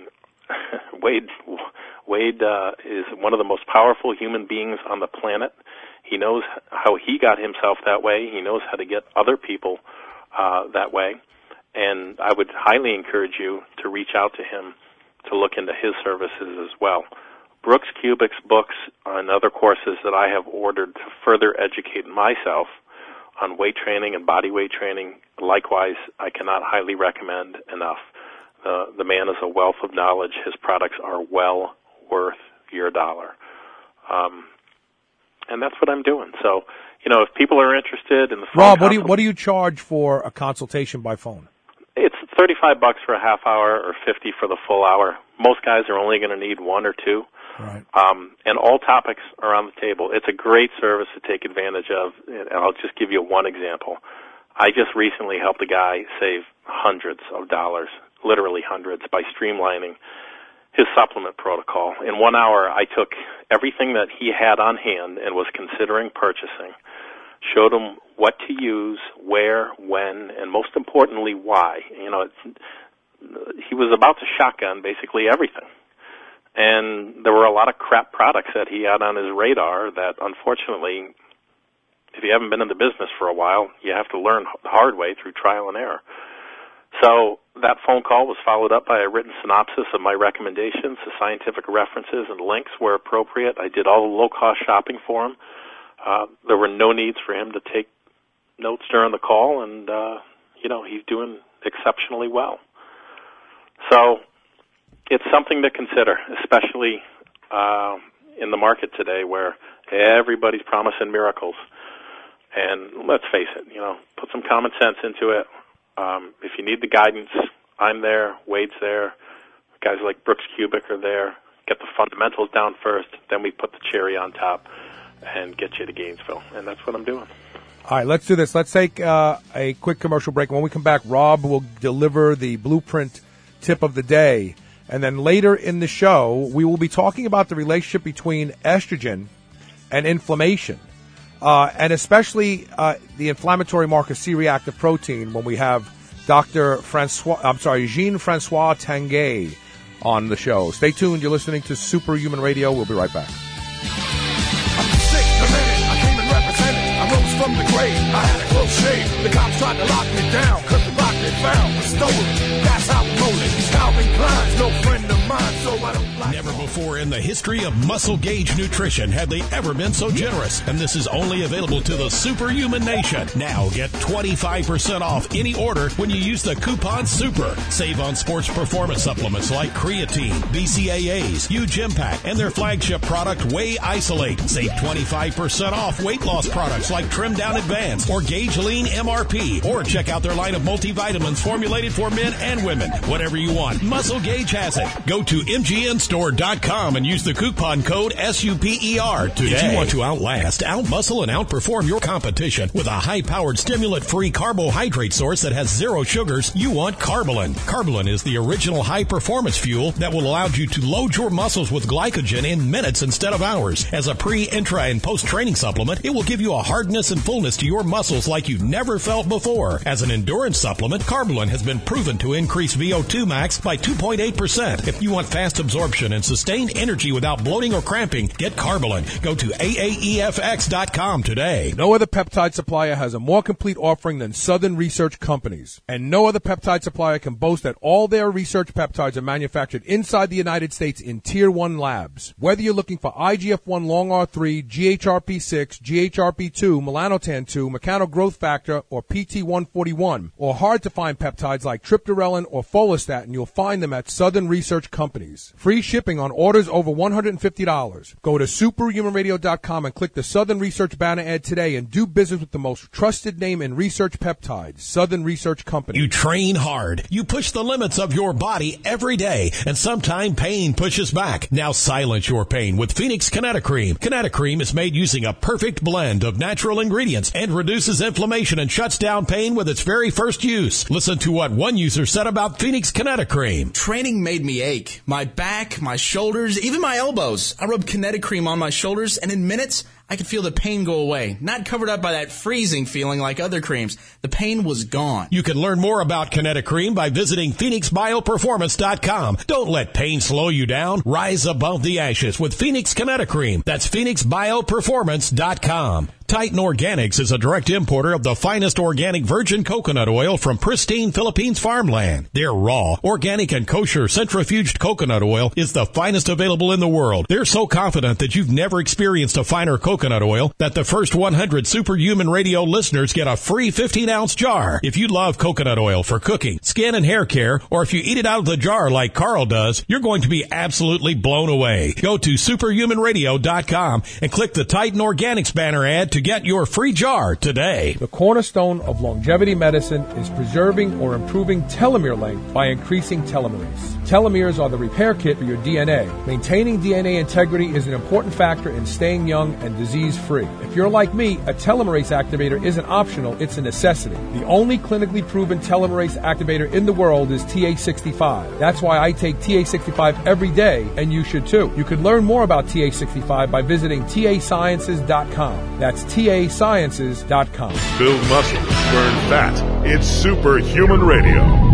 is one of the most powerful human beings on the planet. He knows how he got himself that way. He knows how to get other people that way. And I would highly encourage you to reach out to him to look into his services as well. Brooks Kubik's books and other courses that I have ordered to further educate myself on weight training and body weight training, likewise, I cannot highly recommend enough. The man is a wealth of knowledge. His products are well worth your dollar. And that's what I'm doing. So, if people are interested in the phone, Rob, what do you charge for a consultation by phone? It's $35 for a half hour or $50 for the full hour. Most guys are only going to need one or two. Right. And all topics are on the table. It's a great service to take advantage of, and I'll just give you one example. I just recently helped a guy save hundreds of dollars, literally hundreds, by streamlining his supplement protocol. In 1 hour, I took everything that he had on hand and was considering purchasing, showed him what to use, where, when, and most importantly, why. He was about to shotgun basically everything. And there were a lot of crap products that he had on his radar that, unfortunately, if you haven't been in the business for a while, you have to learn the hard way through trial and error. So that phone call was followed up by a written synopsis of my recommendations, the scientific references and links where appropriate. I did all the low-cost shopping for him. There were no needs for him to take notes during the call, and he's doing exceptionally well. So it's something to consider, especially in the market today where everybody's promising miracles. And let's face it, put some common sense into it. If you need the guidance, I'm there, Wade's there, guys like Brooks Kubik are there. Get the fundamentals down first, then we put the cherry on top and get you to Gainesville. And that's what I'm doing. All right, let's do this. Let's take a quick commercial break. When we come back, Rob will deliver the Blueprint tip of the day. And then later in the show, we will be talking about the relationship between estrogen and inflammation, and especially the inflammatory marker C-reactive protein when we have Jean-Francois Tanguay on the show. Stay tuned. You're listening to Superhuman Radio. We'll be right back. From the grave, I had a close shave. The cops tried to lock me down, cause the rock they found was stolen. That's how I'm rolling. Calvin Klein's no friend of mine, so I don't like. Never before in the history of Muscle Gauge Nutrition have they ever been so generous. And this is only available to the Superhuman Nation. Now get 25% off any order when you use the coupon SUPER. Save on sports performance supplements like creatine, BCAAs, Huge Impact, and their flagship product, Whey Isolate. Save 25% off weight loss products like Trim Down Advanced or Gauge Lean MRP, or check out their line of multivitamins formulated for men and women. Whatever you want, Muscle Gauge has it. Go to mgnstore.com and use the coupon code SUPER today. If you want to outlast, outmuscle, and outperform your competition with a high-powered stimulant-free carbohydrate source that has zero sugars, you want Carbolin. Carbolin is the original high-performance fuel that will allow you to load your muscles with glycogen in minutes instead of hours. As a pre, intra, and post-training supplement, it will give you a hardness and fullness to your muscles like you've never felt before. As an endurance supplement, Carbolin has been proven to increase VO2 max by 2.8%. If you want fast absorption and sustained energy without bloating or cramping, get Carbolin. Go to AAEFX.com today. No other peptide supplier has a more complete offering than Southern Research Companies. And no other peptide supplier can boast that all their research peptides are manufactured inside the United States in Tier 1 labs. Whether you're looking for IGF-1 Long R3, GHRP6, GHRP2, melanotan 2, mechano growth factor, or PT141, or hard-to-find peptides like triptorelin or follistatin, you'll find them at Southern Research Companies. Free shipping on orders over $150. Go to superhumanradio.com and click the Southern Research banner ad today and do business with the most trusted name in research peptides, Southern Research Company. You train hard. You push the limits of your body every day, and sometimes pain pushes back. Now silence your pain with Phoenix Kinetocream. Kinetocream is made using a perfect blend of natural ingredients and reduces inflammation and shuts down pain with its very first use. Listen to what one user said about Phoenix Kinetocream. Training made me ache. My back, my shoulders, even my elbows. I rubbed Kinetocream on my shoulders, and in minutes, I could feel the pain go away. Not covered up by that freezing feeling like other creams. The pain was gone. You can learn more about Kinetocream by visiting PhoenixBioPerformance.com. Don't let pain slow you down. Rise above the ashes with Phoenix Kinetocream. That's PhoenixBioPerformance.com. Titan Organics is a direct importer of the finest organic virgin coconut oil from pristine Philippines farmland. Their raw, organic, and kosher centrifuged coconut oil is the finest available in the world. They're so confident that you've never experienced a finer coconut oil that the first 100 Superhuman Radio listeners get a free 15-ounce jar. If you love coconut oil for cooking, skin and hair care, or if you eat it out of the jar like Carl does, you're going to be absolutely blown away. Go to superhumanradio.com and click the Titan Organics banner ad to get your free jar today. The cornerstone of longevity medicine is preserving or improving telomere length by increasing telomerase. Telomeres are the repair kit for your DNA. Maintaining DNA integrity is an important factor in staying young and disease-free. If you're like me, a telomerase activator isn't optional, it's a necessity. The only clinically proven telomerase activator in the world is TA65. That's why I take TA65 every day, and you should too. You can learn more about TA65 by visiting TASciences.com. That's TASciences.com. Build muscle, burn fat. It's Superhuman Radio.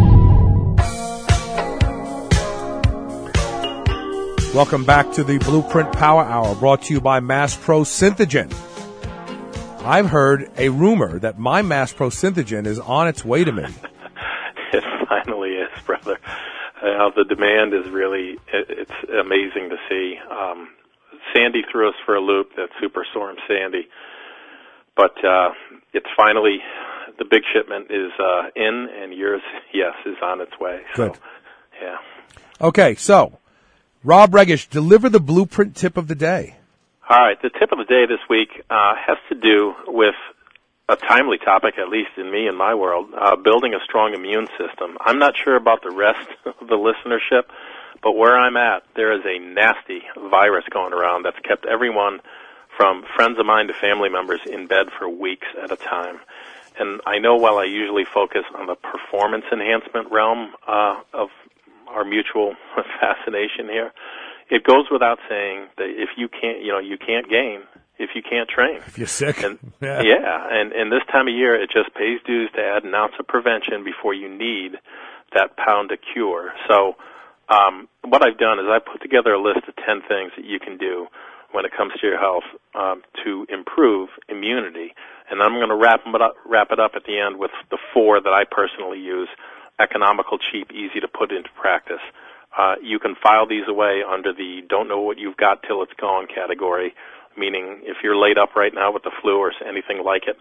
Welcome back to the Blueprint Power Hour, brought to you by Mass Pro Synthogen. I've heard a rumor that my Mass Pro Synthogen is on its way to me. It finally is, brother. The demand is really, it's amazing to see. Sandy threw us for a loop, that Superstorm Sandy. But it's finally, the big shipment is in, and yours, yes, is on its way. So, Good. Yeah. Okay, so Rob Regish, deliver the blueprint tip of the day. All right, the tip of the day this week has to do with a timely topic, at least in me and my world, building a strong immune system. I'm not sure about the rest of the listenership, but where I'm at, there is a nasty virus going around that's kept everyone from friends of mine to family members in bed for weeks at a time. And I know while I usually focus on the performance enhancement realm of our mutual fascination here, it goes without saying that if you can't, you can't gain if you can't train. If you're sick. And, and this time of year, it just pays dues to add an ounce of prevention before you need that pound of cure. So what I've done is I put together a list of 10 things that you can do when it comes to your health to improve immunity. And I'm going to wrap it up at the end with the 4 that I personally use: economical, cheap, easy to put into practice. You can file these away under the don't know what you've got till it's gone category, meaning if you're laid up right now with the flu or anything like it,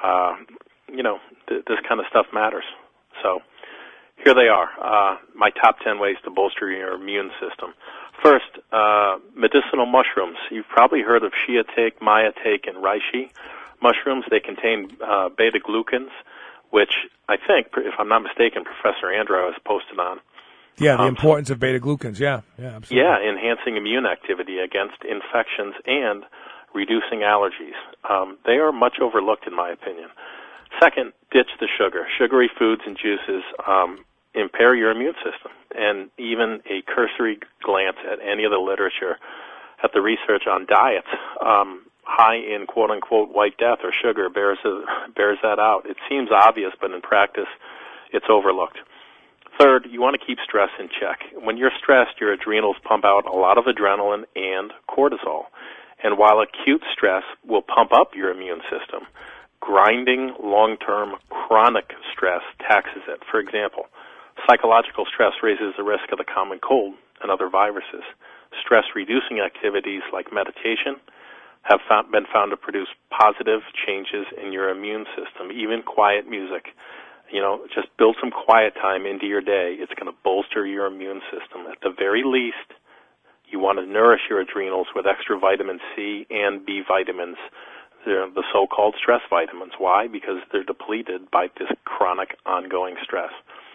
this kind of stuff matters. So here they are, my top 10 ways to bolster your immune system. First, medicinal mushrooms. You've probably heard of shiitake, mayatake, and reishi mushrooms. They contain beta-glucans, which I think, if I'm not mistaken, Professor Andrew has posted on. Yeah, the importance of beta-glucans, yeah, absolutely. Yeah, enhancing immune activity against infections and reducing allergies. They are much overlooked, in my opinion. Second, ditch the sugar. Sugary foods and juices impair your immune system. And even a cursory glance at any of the literature, at the research on diets, high in quote-unquote white death or sugar bears that out. It seems obvious, but in practice, it's overlooked. Third, you want to keep stress in check. When you're stressed, your adrenals pump out a lot of adrenaline and cortisol. And while acute stress will pump up your immune system, grinding long-term chronic stress taxes it. For example, psychological stress raises the risk of the common cold and other viruses. Stress-reducing activities like meditation have been found to produce positive changes in your immune system, even quiet music. Just build some quiet time into your day. It's going to bolster your immune system. At the very least, you want to nourish your adrenals with extra vitamin C and B vitamins. They're the so-called stress vitamins. Why? Because they're depleted by this chronic ongoing stress.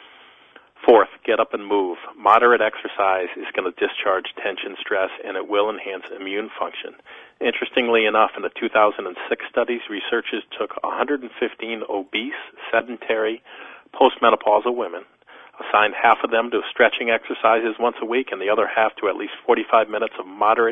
Fourth, get up and move. Moderate exercise is going to discharge tension, stress, and it will enhance immune function. Interestingly enough, in the 2006 studies, researchers took 115 obese, sedentary, postmenopausal women, assigned half of them to stretching exercises once a week and the other half to at least 45 minutes of moderate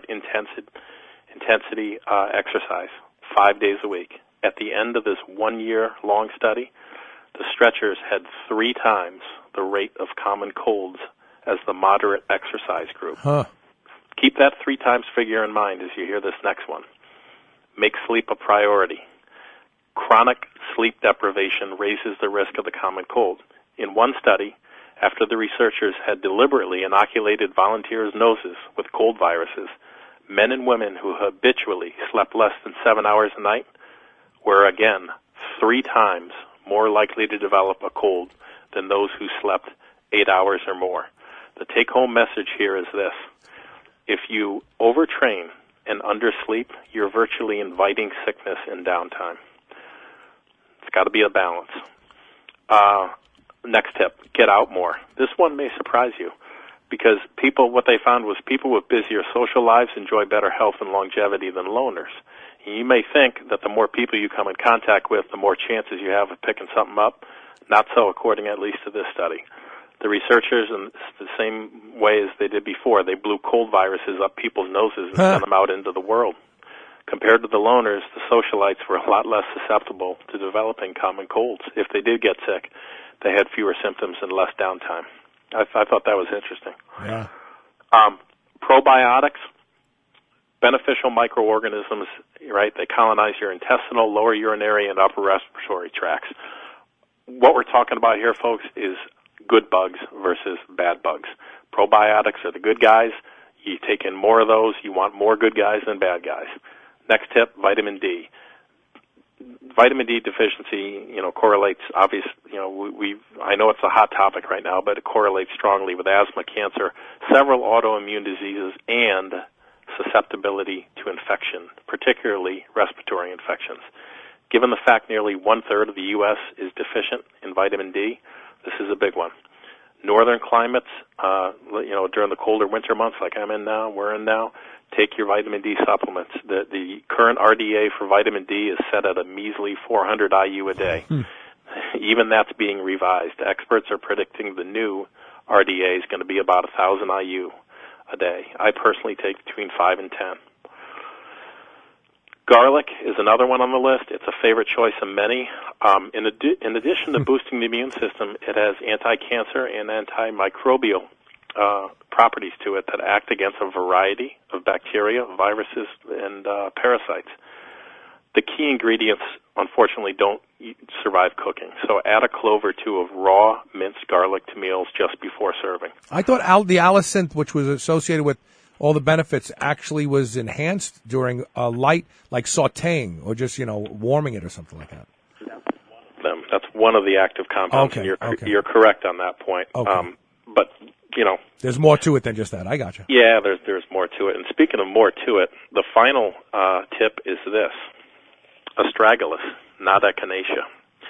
intensity exercise, 5 days a week. At the end of this 1-year-long study, the stretchers had 3 times the rate of common colds as the moderate exercise group. Keep that 3 times figure in mind as you hear this next one. Make sleep a priority. Chronic sleep deprivation raises the risk of the common cold. In one study, after the researchers had deliberately inoculated volunteers' noses with cold viruses, men and women who habitually slept less than 7 hours a night were again 3 times more likely to develop a cold than those who slept 8 hours or more. The take-home message here is this. If you overtrain and undersleep, you're virtually inviting sickness and downtime. It's got to be a balance. Next tip, get out more. This one may surprise you because what they found was people with busier social lives enjoy better health and longevity than loners. You may think that the more people you come in contact with, the more chances you have of picking something up. Not so, according at least to this study. The researchers, in the same way as they did before, they blew cold viruses up people's noses and sent them out into the world. Compared to the loners, the socialites were a lot less susceptible to developing common colds. If they did get sick, they had fewer symptoms and less downtime. I thought that was interesting. Yeah. Probiotics, beneficial microorganisms, right? They colonize your intestinal, lower urinary, and upper respiratory tracts. What we're talking about here, folks, is good bugs versus bad bugs. Probiotics are the good guys. You take in more of those. You want more good guys than bad guys. Next tip, vitamin D. vitamin D deficiency, correlates obviously, I know it's a hot topic right now, but it correlates strongly with asthma, cancer, several autoimmune diseases, and susceptibility to infection, particularly respiratory infections. Given the fact nearly 1/3 of the U.S. is deficient in vitamin D, this is a big one. Northern climates, during the colder winter months like we're in now, take your vitamin D supplements. The current RDA for vitamin D is set at a measly 400 IU a day. Even that's being revised. Experts are predicting the new RDA is going to be about 1,000 IU a day. I personally take between 5 and 10. Garlic is another one on the list. It's a favorite choice of many. In addition to boosting the immune system, it has anti-cancer and antimicrobial properties to it that act against a variety of bacteria, viruses, and parasites. The key ingredients, unfortunately, don't survive cooking. So add a clove or two of raw minced garlic to meals just before serving. I thought the allicin, which was associated with all the benefits, actually was enhanced during a light, like sautéing or just, warming it or something like that. That's one of the active compounds, okay, and you're correct on that point. Okay. But, there's more to it than just that. I got you. Yeah, there's more to it. And speaking of more to it, the final tip is this. Astragalus, not echinacea.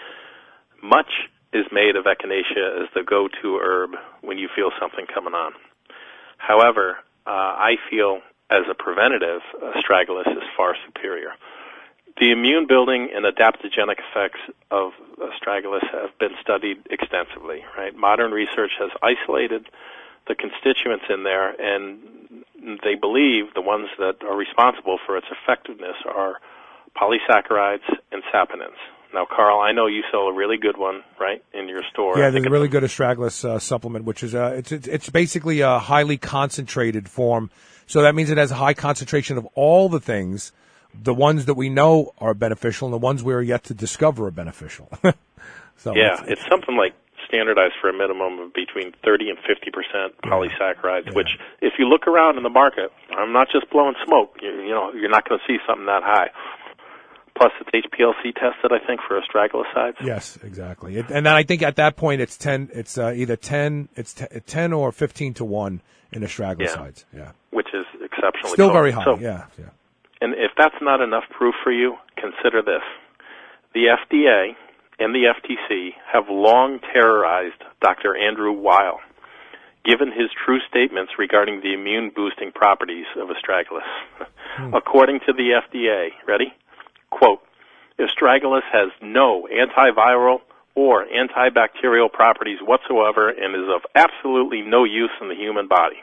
Much is made of echinacea as the go-to herb when you feel something coming on. However, I feel as a preventative, astragalus is far superior. The immune-building and adaptogenic effects of astragalus have been studied extensively, right? Modern research has isolated the constituents in there, and they believe the ones that are responsible for its effectiveness are polysaccharides and saponins. Now, Carl, I know you sell a really good one, right, in your store. Yeah, there's a really good astragalus supplement, which is it's basically a highly concentrated form. So that means it has a high concentration of all the things, the ones that we know are beneficial and the ones we are yet to discover are beneficial. So yeah, it's something like standardized for a minimum of between 30 and 50% polysaccharides, which if you look around in the market, I'm not just blowing smoke, you're not going to see something that high. Plus, it's HPLC tested, I think, for astragalosides. Yes, exactly. And then I think at that point it's 10. It's either 10. It's 10 or 15 to 1 in astragalosides. Yeah, which is exceptionally still potent. very high. So, yeah. And if that's not enough proof for you, consider this: the FDA and the FTC have long terrorized Dr. Andrew Weil, given his true statements regarding the immune-boosting properties of astragalus. According to the FDA, ready? Quote, astragalus has no antiviral or antibacterial properties whatsoever and is of absolutely no use in the human body.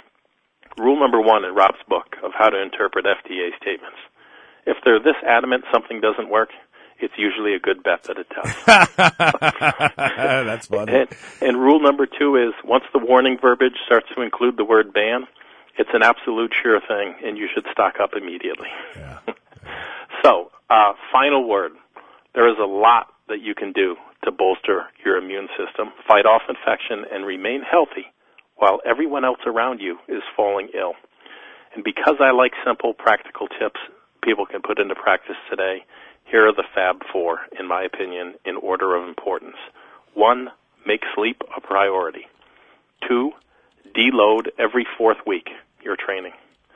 Rule number 1 in Rob's book of how to interpret FDA statements. If they're this adamant something doesn't work, it's usually a good bet that it does. That's funny. And rule number 2 is once the warning verbiage starts to include the word ban, it's an absolute sure thing, and you should stock up immediately. Yeah. So, final word. There is a lot that you can do to bolster your immune system, fight off infection, and remain healthy while everyone else around you is falling ill. And because I like simple, practical tips people can put into practice today, here are the Fab 4, in my opinion, in order of importance. 1, make sleep a priority. 2, deload every 4th week you're training.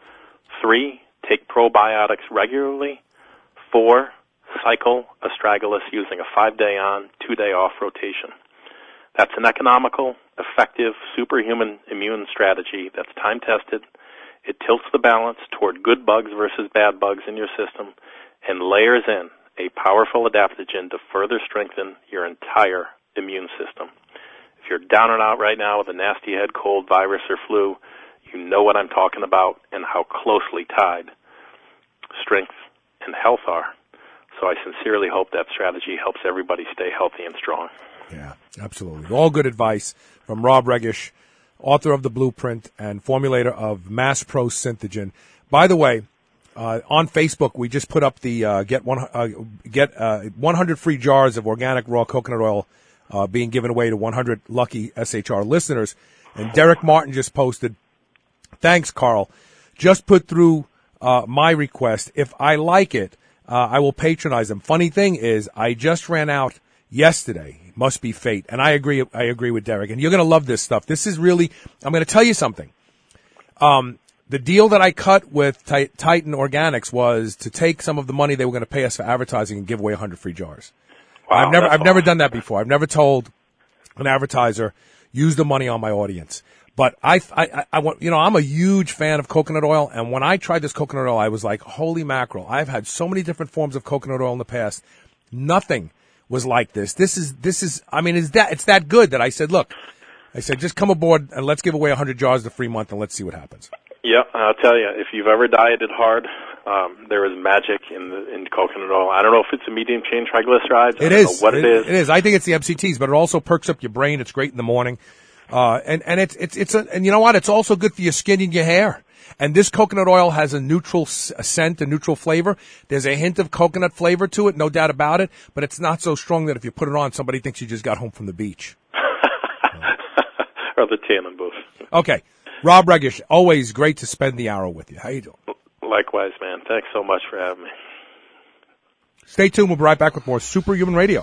3, take probiotics regularly. 4, cycle astragalus using a 5-day on, 2-day off rotation. That's an economical, effective, superhuman immune strategy that's time-tested. It tilts the balance toward good bugs versus bad bugs in your system and layers in a powerful adaptogen to further strengthen your entire immune system. If you're down and out right now with a nasty head cold, virus, or flu, you know what I'm talking about and how closely tied strength and health are. So I sincerely hope that strategy helps everybody stay healthy and strong. Yeah, absolutely. All good advice from Rob Regish, author of The Blueprint and formulator of Mass Pro Synthogen. By the way, on Facebook, we just put up the get 100 free jars of organic raw coconut oil being given away to 100 lucky SHR listeners. And Derek Martin just posted, thanks, Carl. Just put through my request. If I like it, I will patronize them. Funny thing is, I just ran out yesterday. Must be fate. And I agree with Derek. And you're going to love this stuff. This is really, I'm going to tell you something. The deal that I cut with Titan Organics was to take some of the money they were going to pay us for advertising and give away 100 free jars. Wow, I've never done that before. I've never told an advertiser, use the money on my audience. But I want, I'm a huge fan of coconut oil. And when I tried this coconut oil, I was like, holy mackerel. I've had so many different forms of coconut oil in the past. Nothing was like this. This is, it's that good that I said, look, just come aboard and let's give away 100 jars the free month and let's see what happens. Yeah, I'll tell you, if you've ever dieted hard, there is magic in coconut oil. I don't know if it's a medium chain triglycerides. I don't know what it is. It is. I think it's the MCTs, but it also perks up your brain. It's great in the morning. And you know what? It's also good for your skin and your hair. And this coconut oil has a neutral scent, a neutral flavor. There's a hint of coconut flavor to it, no doubt about it, but it's not so strong that if you put it on, somebody thinks you just got home from the beach. Or the tanning booth. Okay. Rob Regish, always great to spend the hour with you. How you doing? Likewise, man. Thanks so much for having me. Stay tuned. We'll be right back with more Superhuman Radio.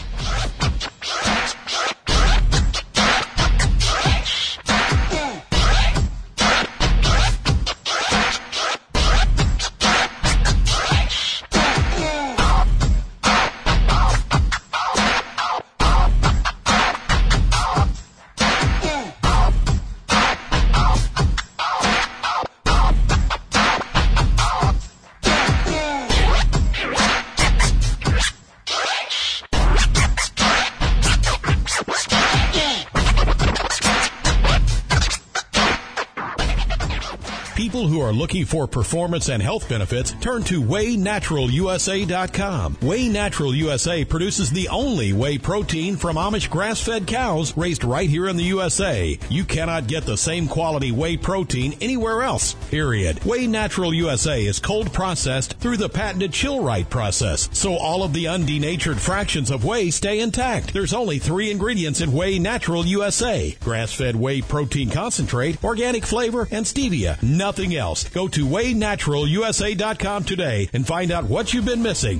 People who are looking for performance and health benefits, turn to WheyNaturalUSA.com. Whey Natural USA produces the only whey protein from Amish grass-fed cows raised right here in the USA. You cannot get the same quality whey protein anywhere else, period. Whey Natural USA is cold processed through the patented chill-right process, so all of the undenatured fractions of whey stay intact. There's only 3 ingredients in Whey Natural USA: grass-fed whey protein concentrate, organic flavor, and stevia. Nothing else. Go to WheyNaturalUSA.com today and find out what you've been missing.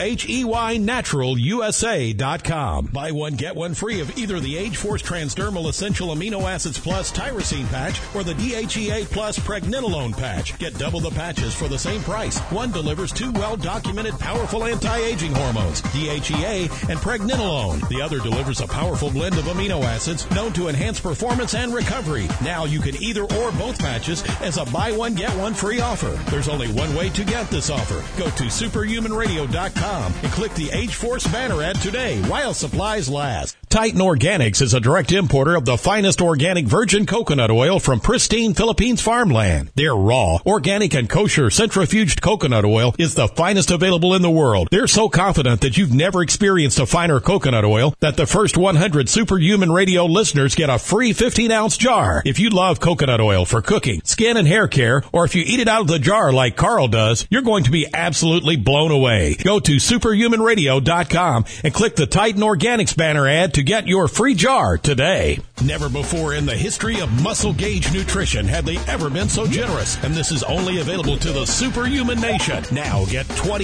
WheyNaturalUSA.com. Buy one, get one free of either the Age Force Transdermal Essential Amino Acids Plus Tyrosine Patch or the DHEA Plus Pregnenolone Patch. Get double the patches for the same price. One delivers 2 well-documented powerful anti-aging hormones, DHEA and Pregnenolone. The other delivers a powerful blend of amino acids known to enhance performance and recovery. Now you can either or both patches as a buy one, get one free offer. There's only one way to get this offer. Go to superhumanradio.com and click the Age Force banner ad today while supplies last. Titan Organics is a direct importer of the finest organic virgin coconut oil from pristine Philippines farmland. Their raw, organic, and kosher centrifuged coconut oil is the finest available in the world. They're so confident that you've never experienced a finer coconut oil that the first 100 Superhuman Radio listeners get a free 15-ounce jar. If you love coconut oil for cooking, skin and hair care, or if you eat it out of the jar like Carl does, you're going to be absolutely blown away. Go to superhumanradio.com and click the Titan Organics banner ad to get your free jar today. Never before in the history of Muscle Gauge Nutrition have they ever been so generous, and this is only available to the Superhuman Nation. Now get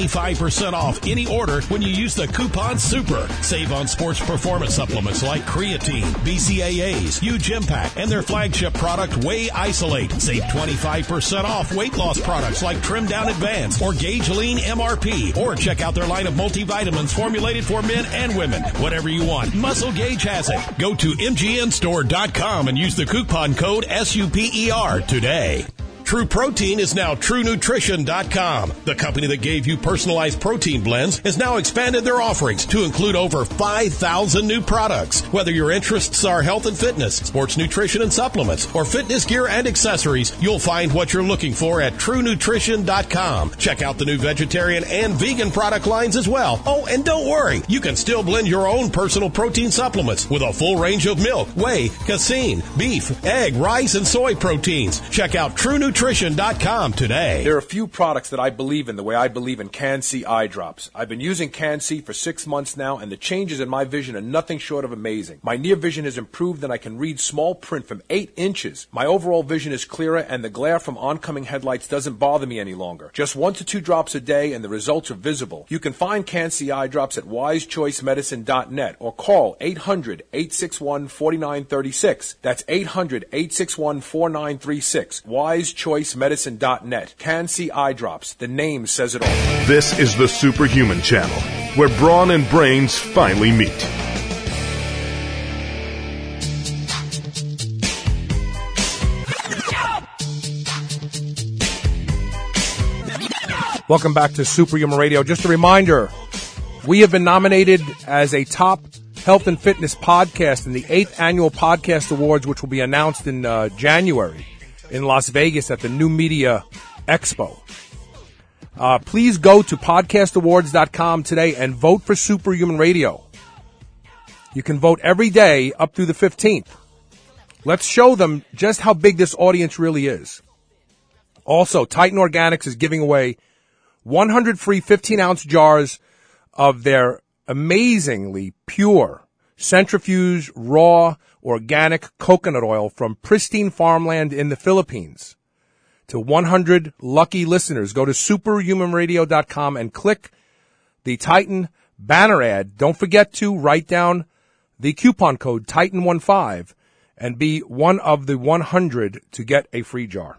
25% off any order when you use the coupon SUPER. Save on sports performance supplements like creatine, BCAAs, Huge Impact, and their flagship product Whey Isolate. Save 25% off weight loss products like Trim Down Advance or Gauge Lean MRP, or check out their line of multivitamins formulated for men and women. Whatever you want, Muscle Gauge has it. Go to mgnstore.com and use the coupon code SUPER today. True Protein is now TrueNutrition.com. The company that gave you personalized protein blends has now expanded their offerings to include over 5,000 new products. Whether your interests are health and fitness, sports nutrition and supplements, or fitness gear and accessories, you'll find what you're looking for at TrueNutrition.com. Check out the new vegetarian and vegan product lines as well. Oh, and don't worry, you can still blend your own personal protein supplements with a full range of milk, whey, casein, beef, egg, rice, and soy proteins. Check out TrueNutrition.com CanSeeNutrition.com today. There are a few products that I believe in the way I believe in Can-C eye drops. I've been using Can-C for 6 months now, and the changes in my vision are nothing short of amazing. My near vision has improved, and I can read small print from 8 inches. My overall vision is clearer, and the glare from oncoming headlights doesn't bother me any longer. Just 1 to 2 drops a day, and the results are visible. You can find Can-C eye drops at wisechoicemedicine.net or call 800-861-4936. That's 800-861-4936. wisechoicemedicine.net. Can-C eye drops. The name says it all. This is the Superhuman Channel, where brawn and brains finally meet. Welcome back to Superhuman Radio. Just a reminder, we have been nominated as a top health and fitness podcast in the 8th Annual Podcast Awards, which will be announced in January in Las Vegas at the New Media Expo. Please go to podcastawards.com today and vote for Superhuman Radio. You can vote every day up through the 15th. Let's show them just how big this audience really is. Also, Titan Organics is giving away 100 free 15-ounce jars of their amazingly pure, centrifuge, raw, organic coconut oil from pristine farmland in the Philippines. To 100 lucky listeners, go to superhumanradio.com and click the Titan banner ad. Don't forget to write down the coupon code Titan15 and be one of the 100 to get a free jar.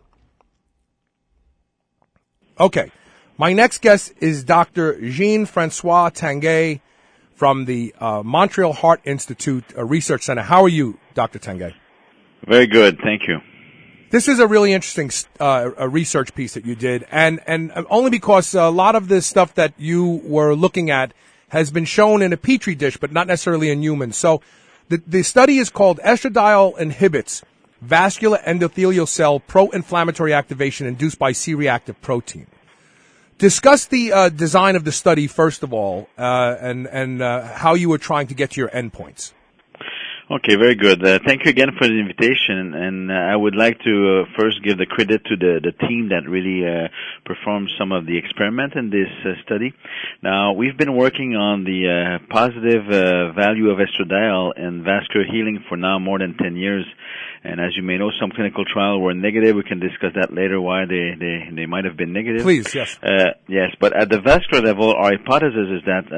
Okay. My next guest is Dr. Jean-Francois Tanguay from the Montreal Heart Institute Research Center. How are you, Dr. Tanguay? Very good, thank you. This is a really interesting a research piece that you did, and only because a lot of the stuff that you were looking at has been shown in a petri dish, but not necessarily in humans. So the study is called Estradiol Inhibits Vascular Endothelial Cell Pro-Inflammatory Activation Induced by C-Reactive Protein. Discuss the design of the study, first of all, and how you were trying to get to your endpoints. Okay, very good. Thank you again for the invitation, and I would like to first give the credit to the team that really performed some of the experiment in this study. Now, we've been working on the positive value of estradiol in vascular healing for now more than 10 years. And as you may know, some clinical trials were negative. We can discuss that later, why they might have been negative. Please, yes. Yes, but at the vascular level, our hypothesis is that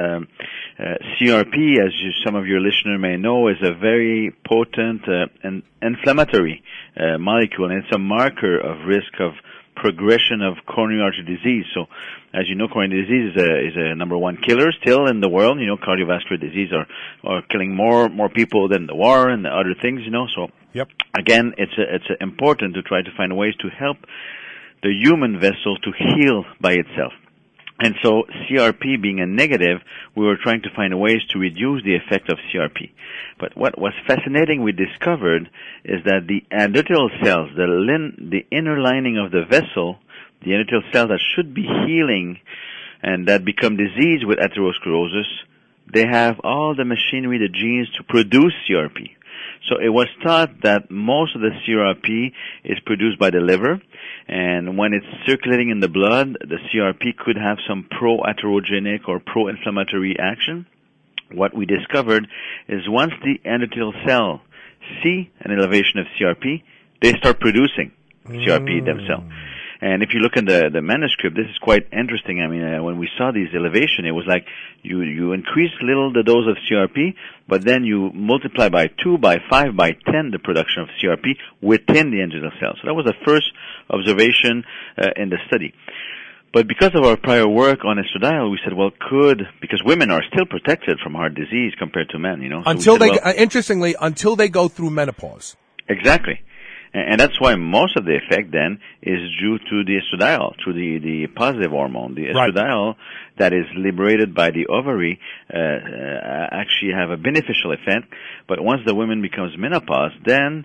CRP, as some of your listeners may know, is a very potent and inflammatory molecule, and it's a marker of risk of progression of coronary artery disease. So, as you know, coronary disease is a number one killer still in the world. You know, cardiovascular disease are killing more people than the war and the other things. You know, so yep. Again, it's important to try to find ways to help the human vessel to heal by itself. And so CRP being a negative, we were trying to find ways to reduce the effect of CRP. But what was fascinating we discovered is that the endothelial cells, the inner lining of the vessel, the endothelial cells that should be healing and that become diseased with atherosclerosis, they have all the machinery, the genes to produce CRP. So it was thought that most of the CRP is produced by the liver, and when it's circulating in the blood, the CRP could have some pro-atherogenic or pro-inflammatory action. What we discovered is once the endothelial cell see an elevation of CRP, they start producing CRP themselves. And if you look in the manuscript, this is quite interesting. I mean, when we saw these elevation, it was like you increase little the dose of CRP, but then you multiply by 2, by 5, by 10 the production of CRP within the endothelial cell. So that was the first observation in the study. But because of our prior work on estradiol, we said, well, because women are still protected from heart disease compared to men, you know. So interestingly, until they go through menopause. Exactly. And that's why most of the effect then is due to the estradiol, to the positive hormone. The estradiol that is liberated by the ovary actually have a beneficial effect. But once the woman becomes menopause, then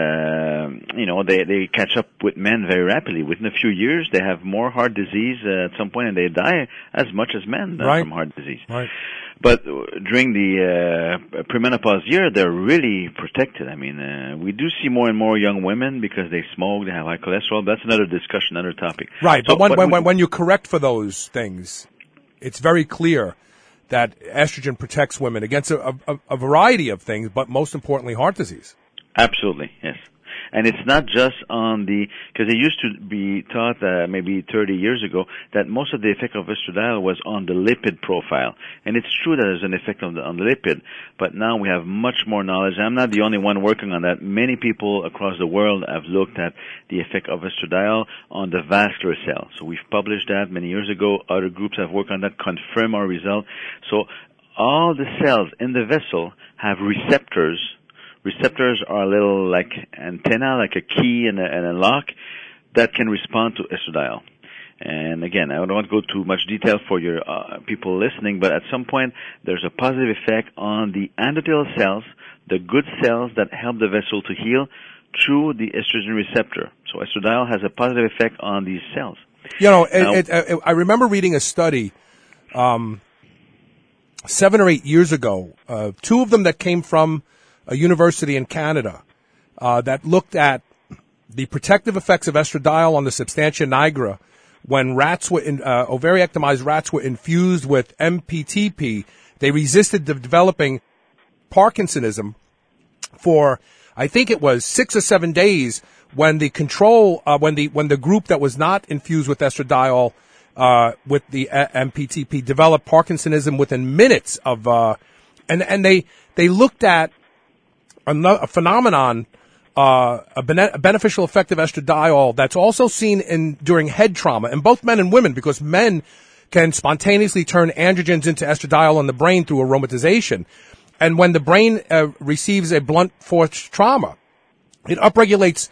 they catch up with men very rapidly. Within a few years, they have more heart disease at some point, and they die as much as men from heart disease. Right. But during the premenopause year, they're really protected. I mean, we do see more and more young women because they smoke, they have high cholesterol. That's another discussion, another topic. Right, So, but when you correct for those things, it's very clear that estrogen protects women against a variety of things, but most importantly, heart disease. Absolutely, yes. And it's not just on because it used to be taught maybe 30 years ago that most of the effect of estradiol was on the lipid profile. And it's true that there's an effect on the lipid, but now we have much more knowledge. I'm not the only one working on that. Many people across the world have looked at the effect of estradiol on the vascular cell. So we've published that many years ago. Other groups have worked on that, confirm our result. So all the cells in the vessel have receptors. Receptors are a little like antenna, like a key and a lock that can respond to estradiol. And again, I don't want to go too much detail for your people listening, but at some point there's a positive effect on the endothelial cells, the good cells that help the vessel to heal through the estrogen receptor. So estradiol has a positive effect on these cells. You know, I remember reading a study 7 or 8 years ago, two of them that came from a university in Canada that looked at the protective effects of estradiol on the substantia nigra when rats were ovariectomized rats were infused with MPTP. They resisted developing Parkinsonism for, I think it was 6 or 7 days when the control, when the group that was not infused with estradiol with the MPTP developed Parkinsonism within minutes of, and they looked at a phenomenon, a beneficial effect of estradiol that's also seen during head trauma in both men and women, because men can spontaneously turn androgens into estradiol in the brain through aromatization. And when the brain receives a blunt force trauma, it upregulates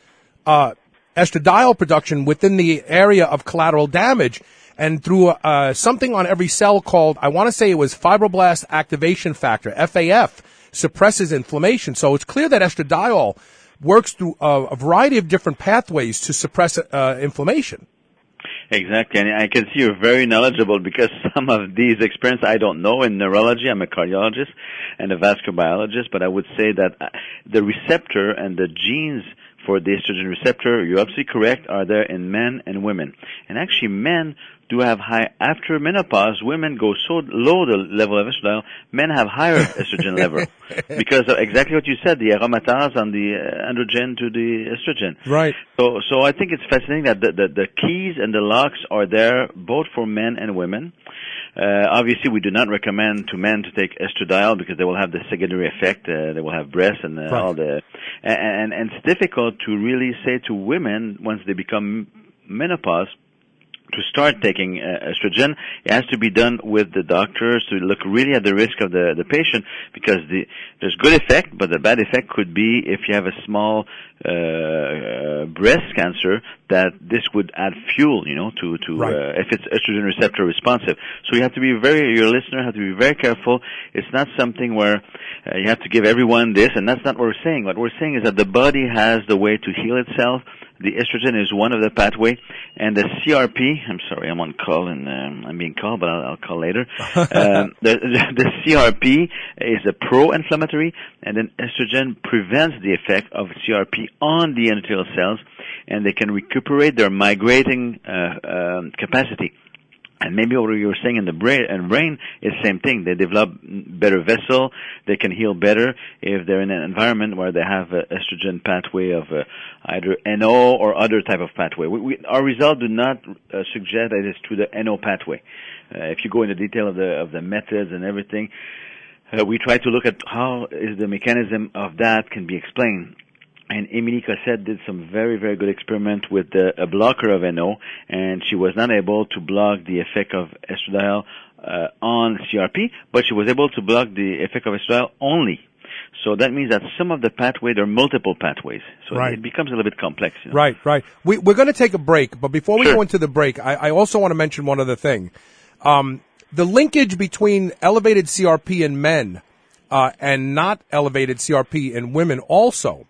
estradiol production within the area of collateral damage, and through something on every cell called, I want to say it was fibroblast activation factor, FAF, suppresses inflammation. So it's clear that estradiol works through a variety of different pathways to suppress inflammation. Exactly, and I can see you're very knowledgeable because some of these experiences I don't know in neurology. I'm a cardiologist and a vascular biologist, but I would say that the receptor and the genes for the estrogen receptor, you're absolutely correct, are there in men and women. And actually men do have high, after menopause, women go so low the level of estradiol, men have higher estrogen level. Because of exactly what you said, the aromatase on the androgen to the estrogen. Right. So I think it's fascinating that the keys and the locks are there both for men and women. Obviously, we do not recommend to men to take estradiol because they will have the secondary effect. They will have breasts and right. all the, and it's difficult to really say to women once they become menopause to start taking estrogen. It has to be done with the doctors to look really at the risk of the patient, because there's good effect, but the bad effect could be if you have a small breast cancer, that this would add fuel, to right. If it's estrogen receptor responsive. So you have to be your listener have to be very careful. It's not something where you have to give everyone this, and that's not what we're saying. What we're saying is that the body has the way to heal itself. The estrogen is one of the pathway, and the CRP. I'm sorry, I'm on call and I'm being called, but I'll call later. The CRP is a pro-inflammatory, and then estrogen prevents the effect of CRP on the endothelial cells, and they can recuperate their migrating capacity. And maybe what you were saying in the brain is the same thing. They develop better vessel. They can heal better if they're in an environment where they have an estrogen pathway of either NO or other type of pathway. Our results do not suggest that it's through the NO pathway. If you go into detail of the methods and everything, we try to look at how is the mechanism of that can be explained. And Émilie Cossette did some very, very good experiment with a blocker of NO, and she was not able to block the effect of estradiol on CRP, but she was able to block the effect of estradiol only. So that means that some of the pathways, there are multiple pathways. So right. It becomes a little bit complex. Right. We're going to take a break, but before we go into the break, I also want to mention one other thing. The linkage between elevated CRP in men and not elevated CRP in women also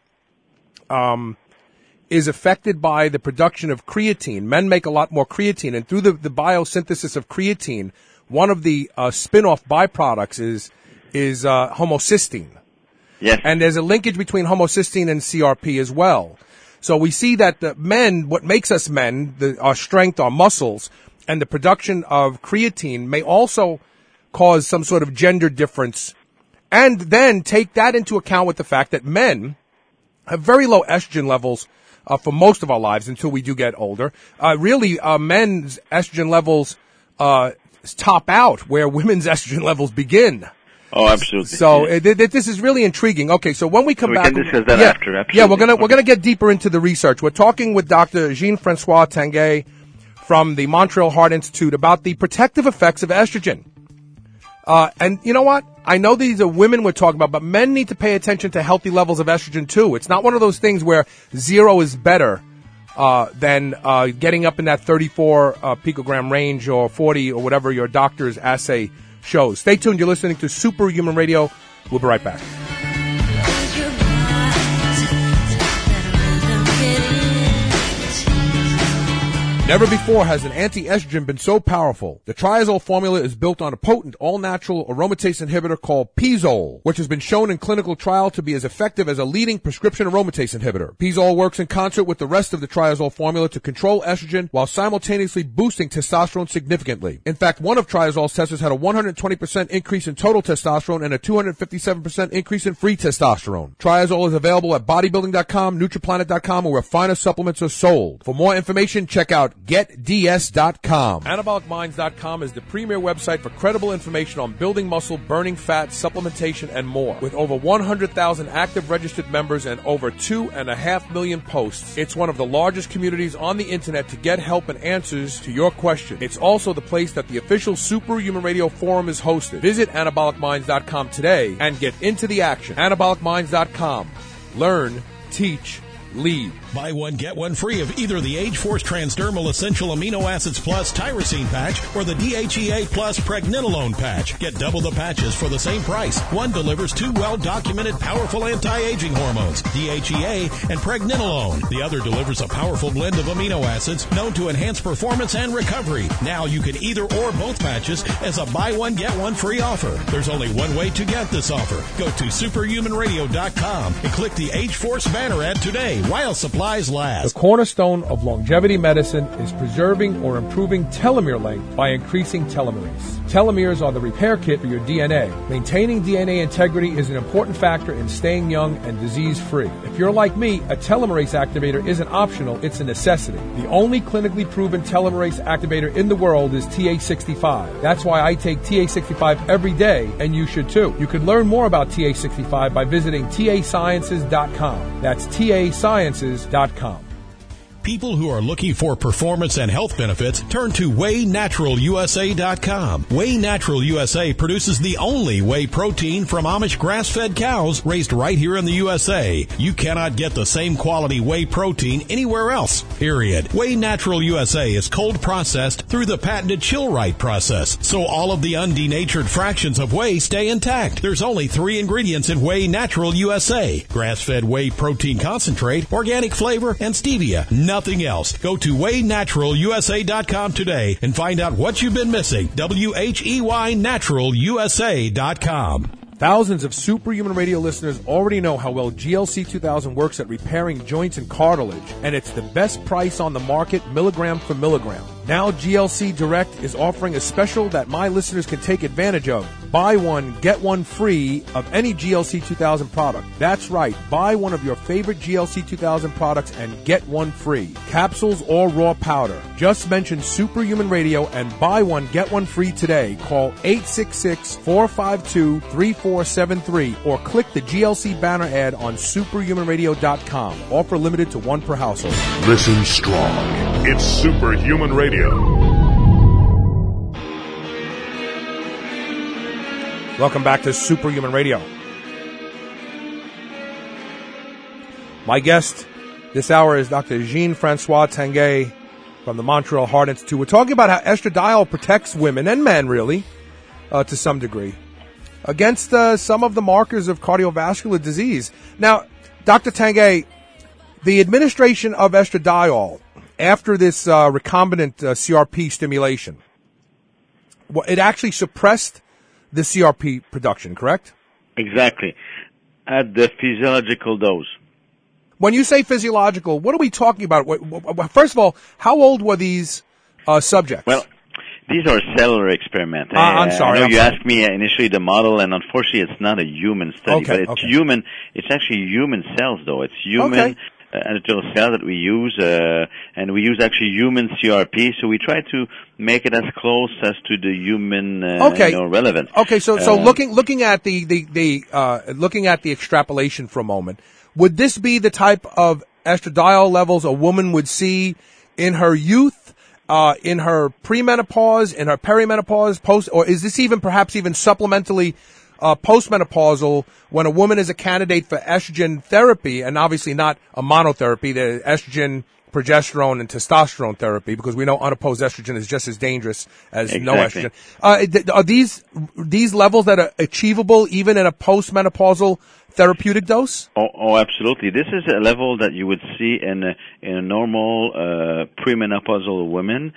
is affected by the production of creatine. Men make a lot more creatine, and through the biosynthesis of creatine, one of the spin-off byproducts is homocysteine. Yes. And there's a linkage between homocysteine and CRP as well. So we see that the men, what makes us men, our strength, our muscles, and the production of creatine may also cause some sort of gender difference. And then take that into account with the fact that men have very low estrogen levels for most of our lives until we do get older. Really, men's estrogen levels top out where women's estrogen levels begin. Oh, absolutely. So this is really intriguing. Okay, so when we come back, we can discuss that after. Absolutely. Yeah, we're gonna get deeper into the research. We're talking with Dr. Jean-Francois Tanguay from the Montreal Heart Institute about the protective effects of estrogen. And you know what? I know these are women we're talking about, but men need to pay attention to healthy levels of estrogen too. It's not one of those things where 0 is better than getting up in that 34 picogram range or 40 or whatever your doctor's assay shows. Stay tuned. You're listening to Superhuman Radio. We'll be right back. Never before has an anti-estrogen been so powerful. The Triazole formula is built on a potent, all-natural aromatase inhibitor called Pizole, which has been shown in clinical trial to be as effective as a leading prescription aromatase inhibitor. Pizole works in concert with the rest of the Triazole formula to control estrogen while simultaneously boosting testosterone significantly. In fact, one of Triazole's testers had a 120% increase in total testosterone and a 257% increase in free testosterone. Triazole is available at bodybuilding.com, nutriplanet.com, or where finer supplements are sold. For more information, check out GetDS.com. AnabolicMinds.com is the premier website for credible information on building muscle, burning fat, supplementation, and more. With over 100,000 active registered members and over 2.5 million posts, it's one of the largest communities on the internet to get help and answers to your questions. It's also the place that the official Superhuman Radio Forum is hosted. Visit AnabolicMinds.com today and get into the action. AnabolicMinds.com. Learn, teach, lead. Buy one, get one free of either the Age-Force Transdermal Essential Amino Acids Plus Tyrosine Patch or the DHEA Plus Pregnenolone Patch. Get double the patches for the same price. One delivers 2 well-documented powerful anti-aging hormones, DHEA and Pregnenolone. The other delivers a powerful blend of amino acids known to enhance performance and recovery. Now you can either or both patches as a buy one, get one free offer. There's only one way to get this offer. Go to superhumanradio.com and click the Age-Force banner ad today while supplies last. The cornerstone of longevity medicine is preserving or improving telomere length by increasing telomerase. Telomeres are the repair kit for your DNA. Maintaining DNA integrity is an important factor in staying young and disease-free. If you're like me, a telomerase activator isn't optional, it's a necessity. The only clinically proven telomerase activator in the world is TA65. That's why I take TA65 every day, and you should too. You can learn more about TA65 by visiting tasciences.com. That's tasciences.com. People who are looking for performance and health benefits turn to WheyNaturalUSA.com. Whey Natural USA produces the only whey protein from Amish grass-fed cows raised right here in the USA. You cannot get the same quality whey protein anywhere else, period. Whey Natural USA is cold processed through the patented Chill-Right process, so all of the undenatured fractions of whey stay intact. There's only 3 ingredients in Whey Natural USA: grass-fed whey protein concentrate, organic flavor, and stevia. Nothing else. Go to WheyNaturalUSA.com today and find out what you've been missing. WheyNaturalUSA.com. Thousands of Superhuman Radio listeners already know how well GLC 2000 works at repairing joints and cartilage, and it's the best price on the market, milligram for milligram. Now GLC Direct is offering a special that my listeners can take advantage of. Buy one, get one free of any GLC 2000 product. That's right. Buy one of your favorite GLC 2000 products and get one free. Capsules or raw powder. Just mention Superhuman Radio and buy one, get one free today. Call 866-452-3473 or click the GLC banner ad on superhumanradio.com. Offer limited to 1 per household. Listen strong. It's Superhuman Radio. Welcome back to Superhuman Radio. My guest this hour is Dr. Jean-Francois Tanguay from the Montreal Heart Institute. We're talking about how estradiol protects women and men, really, to some degree, against some of the markers of cardiovascular disease. Now, Dr. Tanguay, the administration of estradiol after this recombinant CRP stimulation, it actually suppressed the CRP production, correct? Exactly. At the physiological dose. When you say physiological, what are we talking about? First of all, how old were these subjects? Well, these are cellular experiments. I'm sorry. I know you asked me initially the model, and unfortunately it's not a human study, but it's human. It's actually human cells, though. It's human endothelial cells that we use, and we use actually human CRP, so we try to make it as close as to the human relevant. Okay, so looking at looking at the extrapolation for a moment, would this be the type of estradiol levels a woman would see in her youth, in her premenopause, in her perimenopause, post, or is this perhaps even supplementally postmenopausal when a woman is a candidate for estrogen therapy, and obviously not a monotherapy, the estrogen, progesterone, and testosterone therapy, because we know unopposed estrogen is just as dangerous as no estrogen. Are these levels that are achievable even in a postmenopausal therapeutic dose? Oh, absolutely. This is a level that you would see in a normal premenopausal women,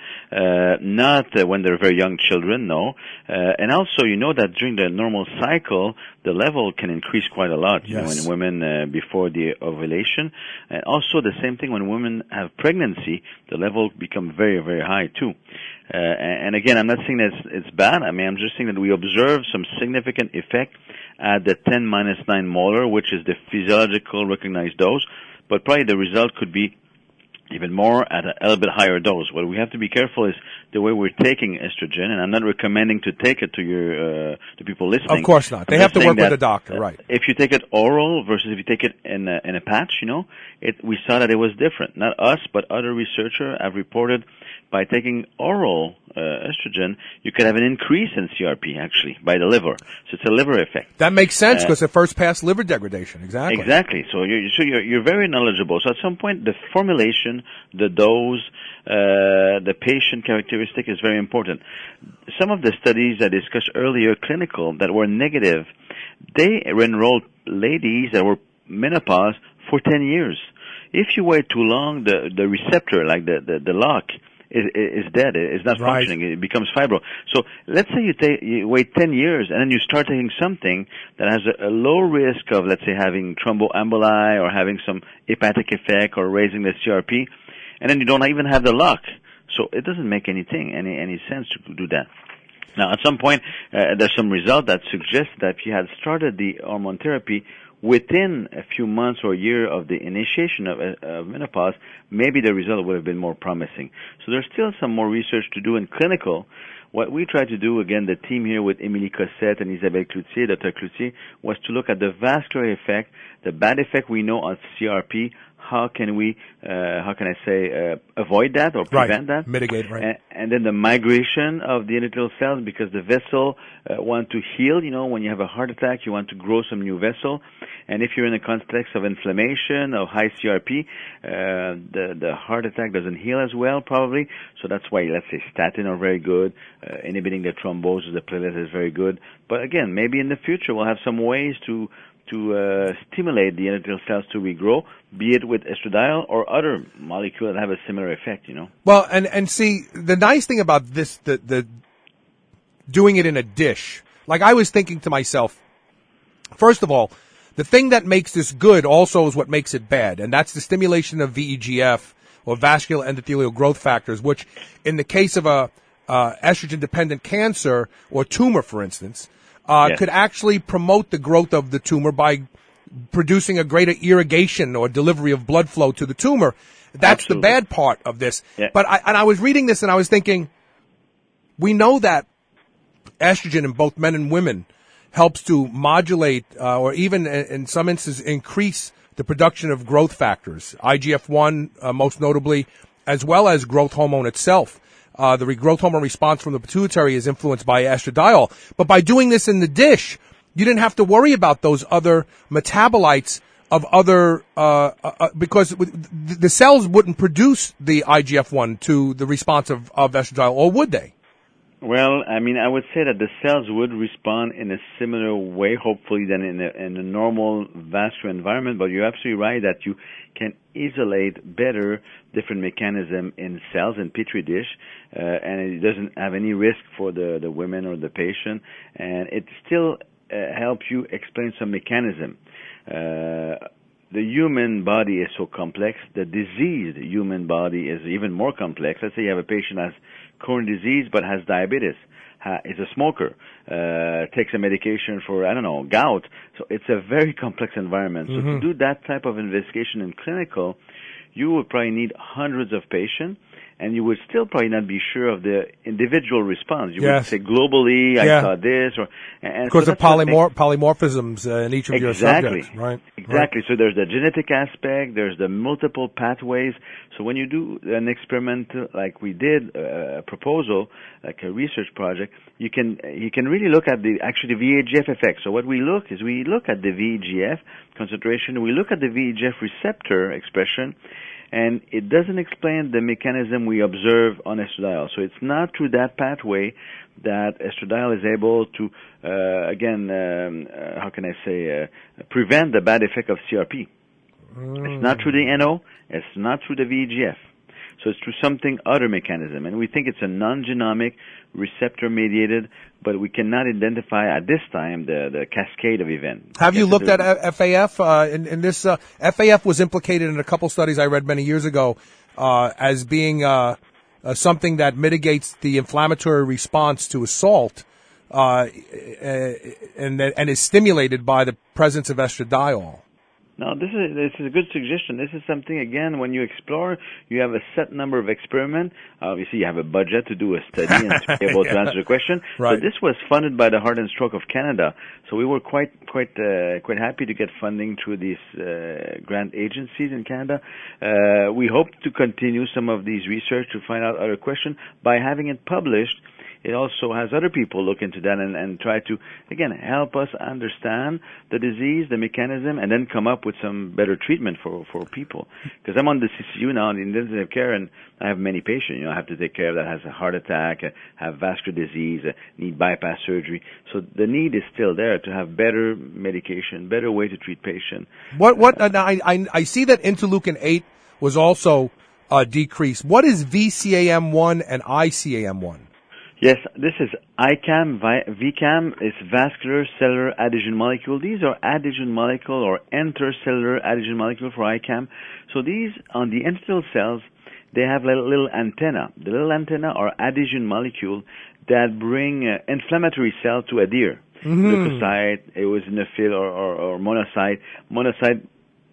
not when they're very young children, no. And also, you know that during the normal cycle, the level can increase quite a lot, you know, in women before the ovulation. And also the same thing when women have pregnancy, the level become very, very high too. And again, I'm not saying that it's bad. I mean, I'm just saying that we observe some significant effect at the 10-9 molar, which is the physiological recognized dose, but probably the result could be even more at a little bit higher dose. What we have to be careful is the way we're taking estrogen, and I'm not recommending to take it to your to people listening. Of course not. They have to work with a doctor, right? If you take it oral versus if you take it in a patch, you know, we saw that it was different. Not us, but other researchers have reported by taking oral estrogen, you could have an increase in CRP, actually, by the liver. So it's a liver effect. That makes sense because it first passed liver degradation. Exactly. Exactly. So you're very knowledgeable. So at some point, the formulation, the dose, the patient characteristic is very important. Some of the studies I discussed earlier, clinical, that were negative, they enrolled ladies that were menopause for 10 years. If you wait too long, the receptor, like the lock, is dead. It's not functioning. It becomes fibro. So let's say you wait 10 years and then you start taking something that has a low risk of, let's say, having thromboemboli or having some hepatic effect or raising the CRP, and then you don't even have the lock. So it doesn't make any sense to do that. Now, at some point, there's some result that suggests that if you had started the hormone therapy within a few months or a year of the initiation of menopause, maybe the result would have been more promising. So there's still some more research to do in clinical. What we try to do, again, the team here with Émilie Cossette and Isabelle Cloutier, Dr. Cloutier, was to look at the vascular effect, the bad effect we know on CRP. How can we, avoid that or prevent that? Mitigate, right. And then the migration of the endothelial cells, because the vessel want to heal. You know, when you have a heart attack, you want to grow some new vessel. And if you're in a context of inflammation or high CRP, the heart attack doesn't heal as well, probably. So that's why, let's say, statin are very good. Inhibiting the thrombosis, the platelet is very good. But again, maybe in the future we'll have some ways to stimulate the endothelial cells to regrow, be it with estradiol or other molecules that have a similar effect, you know. Well, and see, the nice thing about this, the doing it in a dish, like I was thinking to myself, first of all, the thing that makes this good also is what makes it bad, and that's the stimulation of VEGF, or vascular endothelial growth factors, which in the case of a estrogen-dependent cancer or tumor, for instance, could actually promote the growth of the tumor by producing a greater irrigation or delivery of blood flow to the tumor. That's the bad part of this. Yeah. But I was reading this and I was thinking, we know that estrogen in both men and women helps to modulate or even in some instances increase the production of growth factors, IGF-1 most notably, as well as growth hormone itself. The growth hormone response from the pituitary is influenced by estradiol. But by doing this in the dish, you didn't have to worry about those other metabolites of other, because the cells wouldn't produce the IGF-1 to the response of estradiol, or would they? Well, I mean, I would say that the cells would respond in a similar way, hopefully, than in a normal vascular environment. But you're absolutely right that you can isolate better different mechanism in cells in petri dish, and it doesn't have any risk for the women or the patient, and it still helps you explain some mechanism. The human body is so complex. The diseased human body is even more complex. Let's say you have a patient has Crohn's disease but has diabetes, is a smoker, takes a medication for, I don't know, gout. So it's a very complex environment. So to do that type of investigation in clinical, you would probably need hundreds of patients, and you would still probably not be sure of the individual response. You would say globally, I saw this, or because of polymorphisms in each of your subjects, right? Exactly. So there's the genetic aspect, there's the multiple pathways. So when you do an experiment like we did, a proposal, like a research project, you can really look at the VEGF effect. So what we look at the VEGF concentration, we look at the VEGF receptor expression, and it doesn't explain the mechanism we observe on estradiol. So it's not through that pathway that estradiol is able to, prevent the bad effect of CRP. It's not through the NO, it's not through the VEGF. So it's through something other mechanism. And we think it's a non-genomic, receptor-mediated, but we cannot identify at this time the cascade of events. Have you looked at FAF? In this, FAF was implicated in a couple studies I read many years ago as being something that mitigates the inflammatory response to assault and is stimulated by the presence of estradiol. No, this is a good suggestion. This is something, again, when you explore, you have a set number of experiments. Obviously, you have a budget to do a study and to be able to answer the question. Right. But this was funded by the Heart and Stroke of Canada, so we were quite happy to get funding through these grant agencies in Canada. We hope to continue some of these research to find out other questions. By having it published, it also has other people look into that and try to, again, help us understand the disease, the mechanism, and then come up with some better treatment for people. Because I'm on the CCU now in intensive care, and I have many patients. I have to take care of that has a heart attack, have vascular disease, need bypass surgery. So the need is still there to have better medication, better way to treat patients. Now I see that interleukin 8 was also decreased. What is VCAM1 and ICAM1? Yes, this is ICAM. VCAM is vascular cellular adhesion molecule. These are adhesion molecule or intercellular adhesion molecule for ICAM. So these, on the endothelial cells, they have little antenna. The little antenna are adhesion molecule that bring inflammatory cells to adhere. Leukocyte, eosinophil, or monocyte. Monocyte,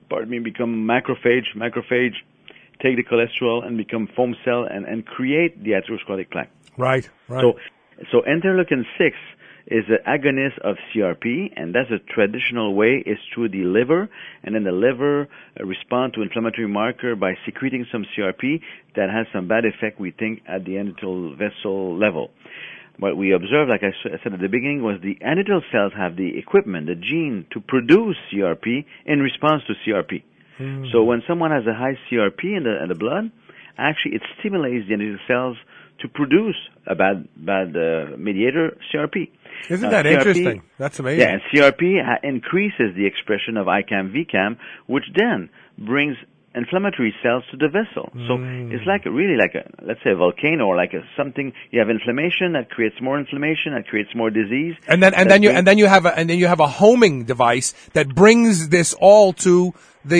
become macrophage. Macrophage take the cholesterol and become foam cell and create the atherosclerotic plaque. Right. So interleukin 6 is an agonist of CRP, and that's a traditional way is through the liver, and then the liver respond to inflammatory marker by secreting some CRP that has some bad effect, we think, at the endothelial vessel level. What we observed, like I said at the beginning, was the endothelial cells have the equipment, the gene, to produce CRP in response to CRP. So when someone has a high CRP in the blood, actually it stimulates the endothelial cells to produce a bad mediator, CRP. Isn't that interesting? That's amazing. Yeah, and CRP increases the expression of ICAM, VCAM, which then brings inflammatory cells to the vessel. So it's really like let's say a volcano, or like something. You have inflammation that creates more inflammation, that creates more disease. And then you have a homing device that brings this all to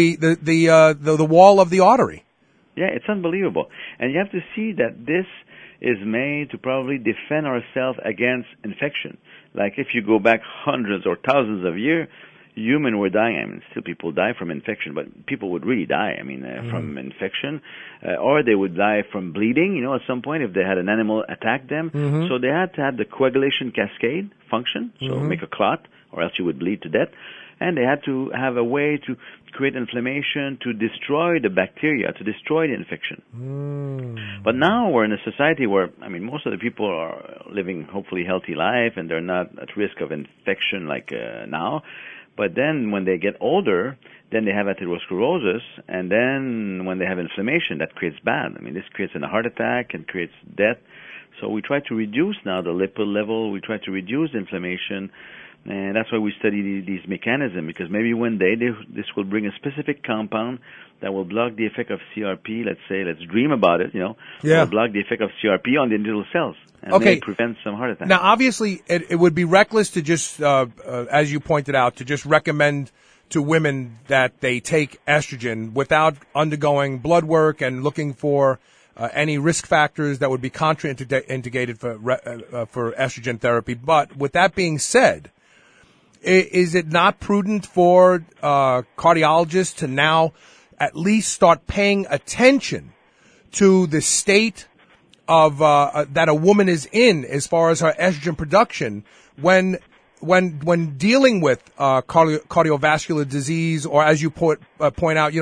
the wall of the artery. Yeah, it's unbelievable. And you have to see that this is made to probably defend ourselves against infection. Like if you go back hundreds or thousands of years, humans were dying. I mean, still people die from infection, but people would really die, from infection. Or they would die from bleeding, at some point if they had an animal attack them. So they had to have the coagulation cascade function, so make a clot, or else you would bleed to death. And they had to have a way to create inflammation, to destroy the bacteria, to destroy the infection. But now we're in a society where, most of the people are living hopefully healthy life, and they're not at risk of infection like now. But then when they get older, then they have atherosclerosis, and then when they have inflammation, that creates bad. I mean, this creates a heart attack and creates death. So we try to reduce now the lipid level. We try to reduce inflammation, and that's why we study these mechanisms, because maybe one day this will bring a specific compound that will block the effect of CRP. Let's dream about it, will block the effect of CRP on the individual cells and may prevent some heart attacks. Now, obviously, it would be reckless to just, as you pointed out, to just recommend to women that they take estrogen without undergoing blood work and looking for any risk factors that would be contraindicated for estrogen therapy. But with that being said, is it not prudent for cardiologists to now at least start paying attention to the state of that a woman is in as far as her estrogen production when dealing with cardiovascular disease, or as you point out,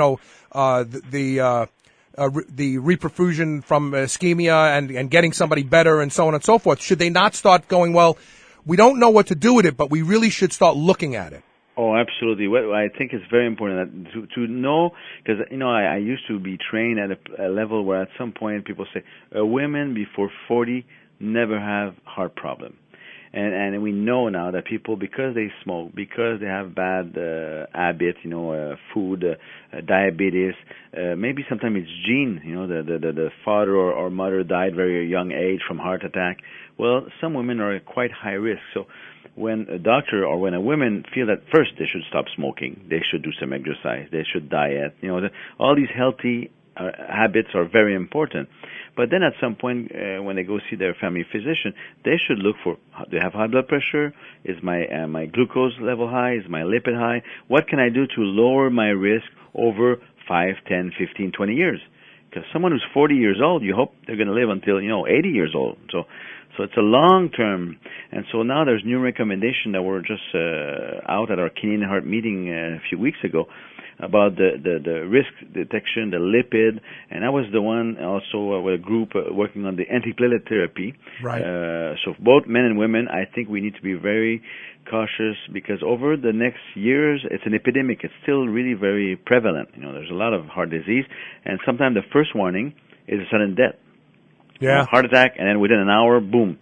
the reperfusion from ischemia and getting somebody better and so on and so forth? Should they not start going, well, we don't know what to do with it, but we really should start looking at it? Oh, absolutely. What I think is very important to know, because I used to be trained at a level where at some point people say women before 40 never have heart problem, and we know now that people, because they smoke, because they have bad habits, food, diabetes, maybe sometimes it's gene, the father or mother died very young age from heart attack. Well, some women are at quite high risk. So when a doctor or when a woman feel that first they should stop smoking, they should do some exercise, they should diet, all these healthy habits are very important. But then at some point, when they go see their family physician, they should look for, do I have high blood pressure? Is my glucose level high? Is my lipid high? What can I do to lower my risk over 5, 10, 15, 20 years? Because someone who's 40 years old, you hope they're going to live until, 80 years old. So it's a long term. And so now there's new recommendation that were just out at our Canadian Heart meeting a few weeks ago about the risk detection, the lipid, and I was the one also with a group working on the antiplatelet therapy. Right. So both men and women, I think we need to be very cautious, because over the next years, it's an epidemic. It's still really very prevalent. There's a lot of heart disease, and sometimes the first warning is a sudden death. Yeah. Heart attack, and then within an hour, boom.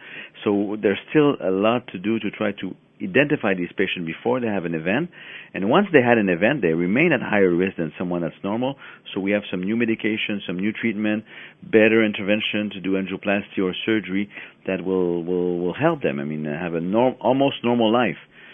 So there's still a lot to do to try to identify these patients before they have an event. And once they had an event, they remain at higher risk than someone that's normal. So we have some new medication, some new treatment, better intervention to do angioplasty or surgery that will help them. Have a almost normal life.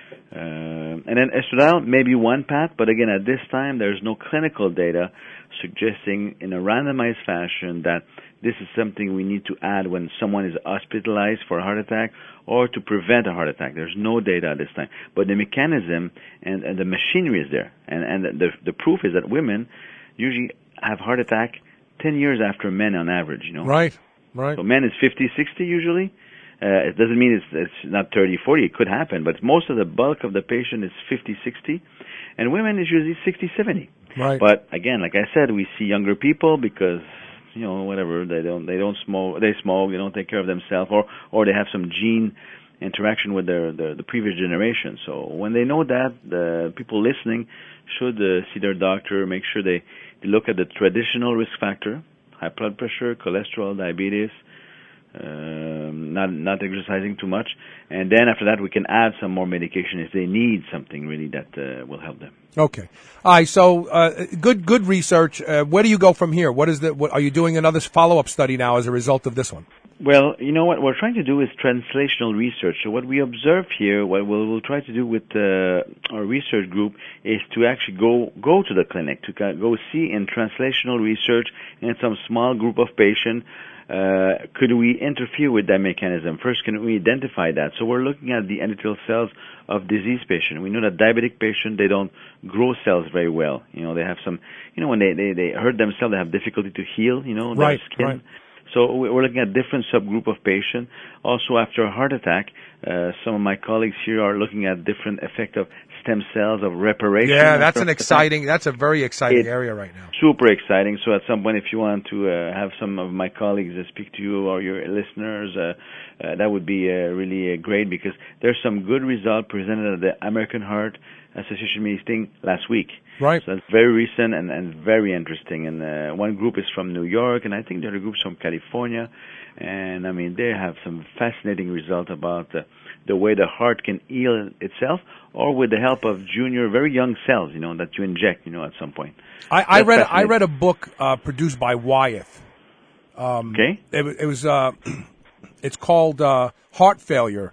And then estradiol may be one path, but again, at this time, there's no clinical data suggesting in a randomized fashion that this is something we need to add when someone is hospitalized for a heart attack or to prevent a heart attack. There's no data at this time. But the mechanism and the machinery is there. And the proof is that women usually have heart attack 10 years after men on average, Right. So men is 50, 60 usually. It doesn't mean it's not 30, 40. It could happen, but most of the bulk of the patient is 50, 60. And women is usually 60, 70. Right. But again, like I said, we see younger people because whatever, they don't smoke, they smoke, they don't take care of themselves, or they have some gene interaction with the previous generation. So when they know that, the people listening should see their doctor, make sure they look at the traditional risk factor, high blood pressure, cholesterol, diabetes, not exercising too much, and then after that we can add some more medication if they need something really that will help them. Okay. All right. So good research. Where do you go from here? What are you doing another follow-up study now as a result of this one? Well, what we're trying to do is translational research. So what we observe here, what we'll try to do with our research group is to actually go to the clinic, to go see in translational research in some small group of patients. Could we interfere with that mechanism? First, can we identify that? So we're looking at the endothelial cells of disease patients. We know that diabetic patients, they don't grow cells very well. They have some, when they hurt themselves, they have difficulty to heal, their skin. Right. So we're looking at different subgroup of patients. Also, after a heart attack, some of my colleagues here are looking at different effect of stem cells, of reparation. Yeah, that's a very exciting area right now. Super exciting. So at some point, if you want to have some of my colleagues speak to you or your listeners, that would be really great, because there's some good result presented at the American Heart Association meeting last week. Right. So that's very recent and very interesting. And one group is from New York, and I think the other group's from California. And I mean, they have some fascinating results about the way the heart can heal itself, or with the help of junior, very young cells, that you inject, at some point. I read a book produced by Wyeth. Okay. It was it's called Heart Failure: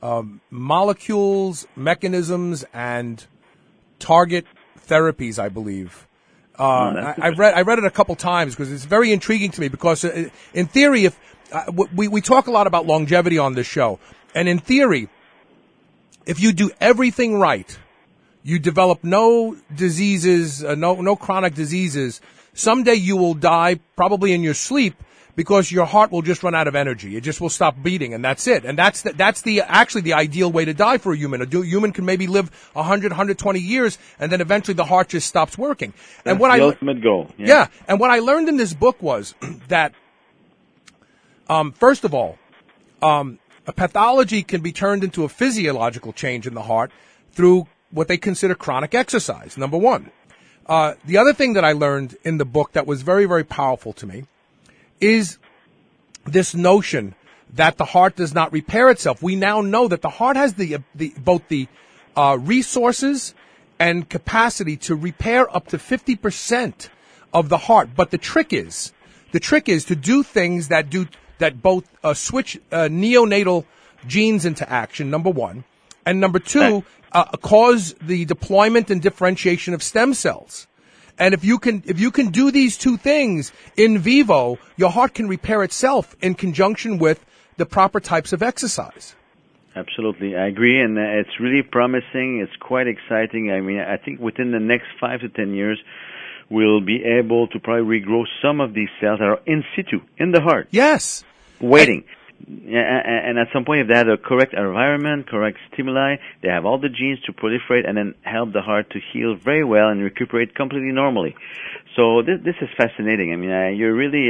Molecules, Mechanisms, and Target Therapies, I believe. I read it a couple times because it's very intriguing to me. Because in theory, if we talk a lot about longevity on this show, and in theory, if you do everything right, you develop no diseases, no chronic diseases. Someday you will die, probably in your sleep, because your heart will just run out of energy. It just will stop beating, and that's it. And that's actually the ideal way to die for a human. A human can maybe live 100, 120 years, and then eventually the heart just stops working. That's the ultimate goal. Yeah, and what I learned in this book was that, first of all, a pathology can be turned into a physiological change in the heart through what they consider chronic exercise, number one. The other thing that I learned in the book that was very, very powerful to me is this notion that the heart does not repair itself. We now know that the heart has both the resources and capacity to repair up to 50% of the heart. But the trick is to do things that both switch neonatal genes into action, number one, and number two, cause the deployment and differentiation of stem cells. And if you can do these two things in vivo, your heart can repair itself in conjunction with the proper types of exercise. Absolutely, I agree, and it's really promising. It's quite exciting. I mean, I think within the next 5 to 10 years, we'll be able to probably regrow some of these cells that are in situ in the heart. Yes, waiting. And at some point, if they have the correct environment, correct stimuli, they have all the genes to proliferate and then help the heart to heal very well and recuperate completely normally. So this is fascinating. I mean, you're really,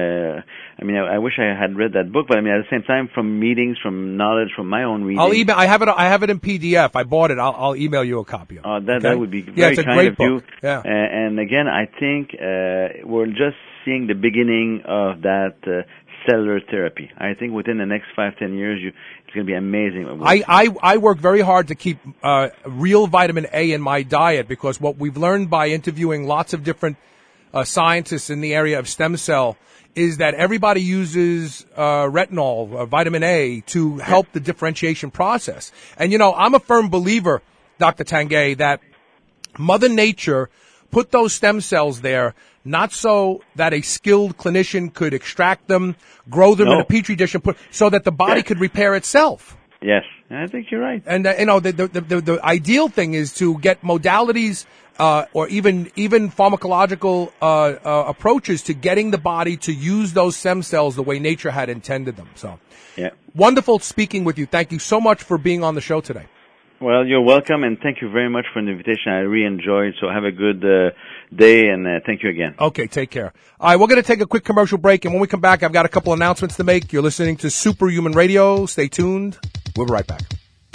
I wish I had read that book, but I mean, at the same time, from meetings, from knowledge, from my own reading. I'll email, I have it in PDF. I bought it. I'll email you a copy of it. That would be very kind of you. Yeah. And again, I think, we're just seeing the beginning of that, cellular therapy. I think within the next 5-10 years, it's going to be amazing. I work very hard to keep real vitamin A in my diet, because what we've learned by interviewing lots of different scientists in the area of stem cell is that everybody uses retinol, vitamin A, to help the differentiation process. And I'm a firm believer, Dr. Tanguay, that Mother Nature put those stem cells there not so that a skilled clinician could extract them, grow them in a petri dish, and so that the body could repair itself. Yes, I think you're right. And the ideal thing is to get modalities or even pharmacological approaches to getting the body to use those stem cells the way nature had intended them. So, wonderful speaking with you. Thank you so much for being on the show today. Well, you're welcome, and thank you very much for the invitation. I really enjoyed it, so have a good day, and thank you again. Okay, take care. All right, we're going to take a quick commercial break, and when we come back, I've got a couple announcements to make. You're listening to Superhuman Radio. Stay tuned. We'll be right back.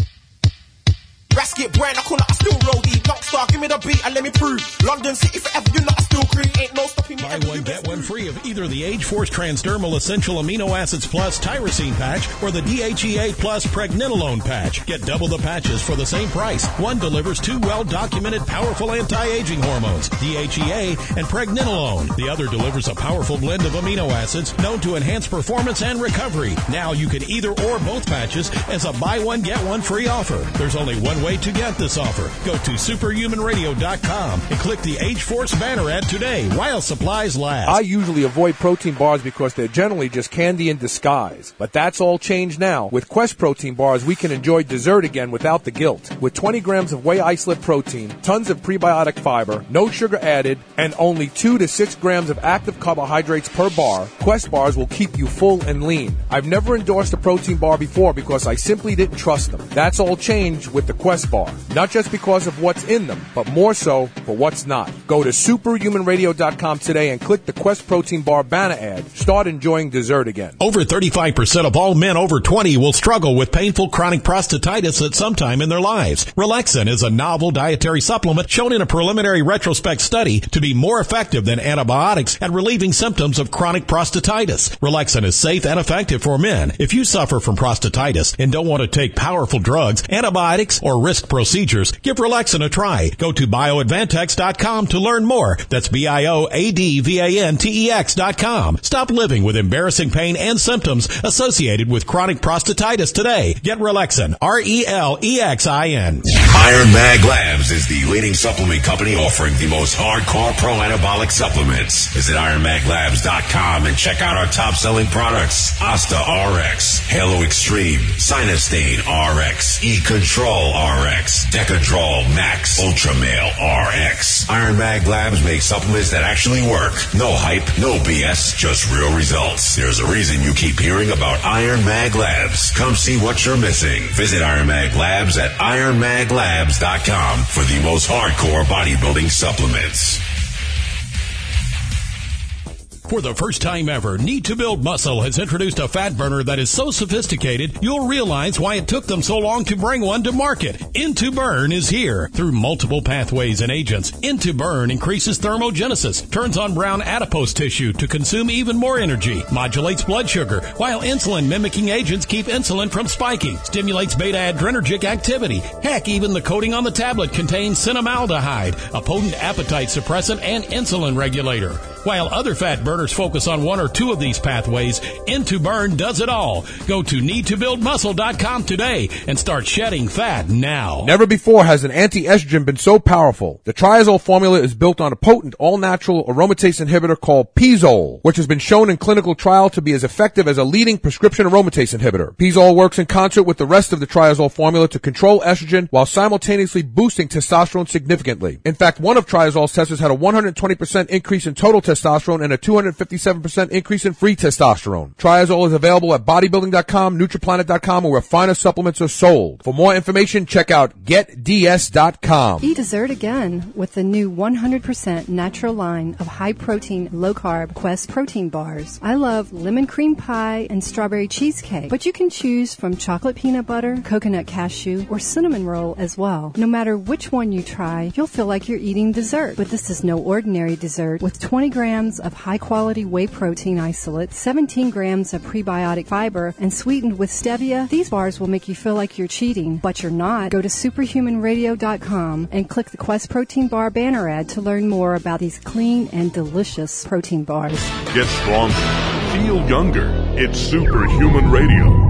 Rasket brand, I call it, I still roll deep. Lockstar, give me the beat and let me prove. London City forever, you know I still cream. Ain't no stopping me. Buy one, get one free of either the Age Force Transdermal Essential Amino Acids Plus Tyrosine Patch or the DHEA Plus Pregnenolone Patch. Get double the patches for the same price. One delivers 2 well-documented powerful anti-aging hormones, DHEA and Pregnenolone. The other delivers a powerful blend of amino acids known to enhance performance and recovery. Now you can either or both patches as a buy one, get one free offer. There's only one way to get this offer. Go to superhumanradio.com and click the Age Force banner ad today while supplies last. I usually avoid protein bars because they're generally just candy in disguise. But that's all changed now. With Quest protein bars, we can enjoy dessert again without the guilt. With 20 grams of whey isolate protein, tons of prebiotic fiber, no sugar added, and only 2 to 6 grams of active carbohydrates per bar, Quest bars will keep you full and lean. I've never endorsed a protein bar before because I simply didn't trust them. That's all changed with the Quest bar. Not just because of what's in them, but more so for what's not. Go to superhumanradio.com today and click the Quest Protein Bar banner ad. Start enjoying dessert again. Over 35% of all men over 20 will struggle with painful chronic prostatitis at some time in their lives. Relaxin is a novel dietary supplement shown in a preliminary retrospect study to be more effective than antibiotics at relieving symptoms of chronic prostatitis. Relaxin is safe and effective for men. If you suffer from prostatitis and don't want to take powerful drugs, antibiotics, or risk procedures, give Relaxin a try. Go to bioadvantex.com to learn more. That's BIOADVANTEX.com. Stop living with embarrassing pain and symptoms associated with chronic prostatitis today. Get Relaxin. RELEXIN. Iron Mag Labs is the leading supplement company offering the most hardcore pro-anabolic supplements. Visit IronMagLabs.com and check out our top-selling products. Asta RX, Halo Extreme, Sinustane RX, E-Control RX, Decadrol Max, Ultramale RX. Iron Mag Labs make supplements that actually work. No hype, no BS, just real results. There's a reason you keep hearing about Iron Mag Labs. Come see what you're missing. Visit Iron Mag Labs at IronMagLabs.com for the most hardcore bodybuilding supplements. For the first time ever, Need to Build Muscle has introduced a fat burner that is so sophisticated, you'll realize why it took them so long to bring one to market. Into Burn is here. Through multiple pathways and agents, Into Burn increases thermogenesis, turns on brown adipose tissue to consume even more energy, modulates blood sugar, while insulin-mimicking agents keep insulin from spiking, stimulates beta-adrenergic activity. Heck, even the coating on the tablet contains cinnamaldehyde, a potent appetite suppressant and insulin regulator. While other fat burners focus on one or two of these pathways, Into Burn does it all. Go to needtobuildmuscle.com today and start shedding fat now. Never before has an anti-estrogen been so powerful. The Triazole formula is built on a potent all-natural aromatase inhibitor called Pizole, which has been shown in clinical trial to be as effective as a leading prescription aromatase inhibitor. Pizole works in concert with the rest of the Triazole formula to control estrogen while simultaneously boosting testosterone significantly. In fact, one of Triazole's testers had a 120% increase in total testosterone and a 257% increase in free testosterone. Triazole is available at bodybuilding.com, nutriplanet.com, or where finer supplements are sold. For more information, check out getds.com. Eat dessert again with the new 100% natural line of high-protein, low-carb Quest protein bars. I love lemon cream pie and strawberry cheesecake, but you can choose from chocolate peanut butter, coconut cashew, or cinnamon roll as well. No matter which one you try, you'll feel like you're eating dessert. But this is no ordinary dessert. With 20 grams of high-quality whey protein isolate, 17 grams of prebiotic fiber, and sweetened with stevia, these bars will make you feel like you're cheating, but you're not. Go to superhumanradio.com and click the Quest Protein Bar banner ad to learn more about these clean and delicious protein bars. Get stronger. Feel younger. It's Superhuman Radio.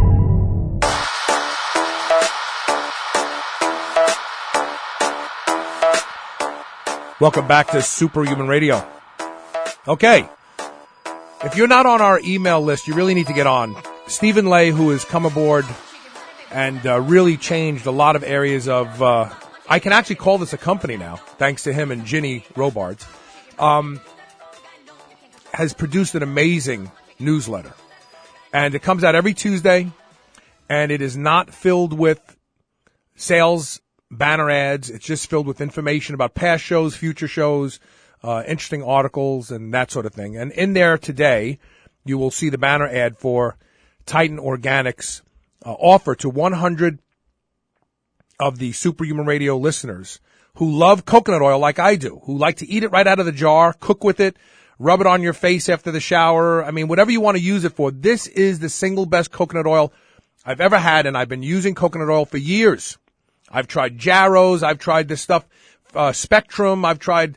Welcome back to Superhuman Radio. Okay. If you're not on our email list, you really need to get on. Stephen Lay, who has come aboard and really changed a lot of areas of, I can actually call this a company now, thanks to him and Ginny Robards, has produced an amazing newsletter. And it comes out every Tuesday, and it is not filled with sales banner ads. It's just filled with information about past shows, future shows, interesting articles, and that sort of thing. And in there today, you will see the banner ad for Titan Organics offer to 100 of the Superhuman Radio listeners who love coconut oil like I do, who like to eat it right out of the jar, cook with it, rub it on your face after the shower. I mean, whatever you want to use it for. This is the single best coconut oil I've ever had, and I've been using coconut oil for years. I've tried Jarrows. I've tried this stuff, Spectrum. I've tried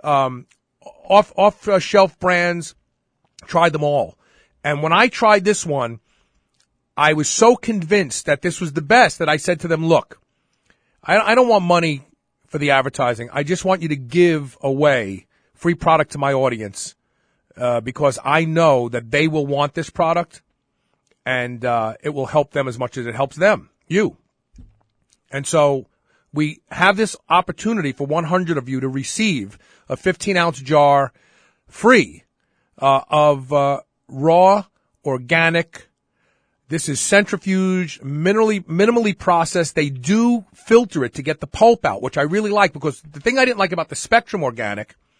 off-shelf brands. Tried them all. And when I tried this one, I was so convinced that this was the best that I said to them, look, I don't want money for the advertising. I just want you to give away free product to my audience because I know that they will want this product, and it will help them as much as it helps them, you. And so we have this opportunity for 100 of you to receive a 15-ounce jar free of raw, organic. This is centrifuge, minimally processed. They do filter it to get the pulp out, which I really like, because the thing I didn't like about the Spectrum Organic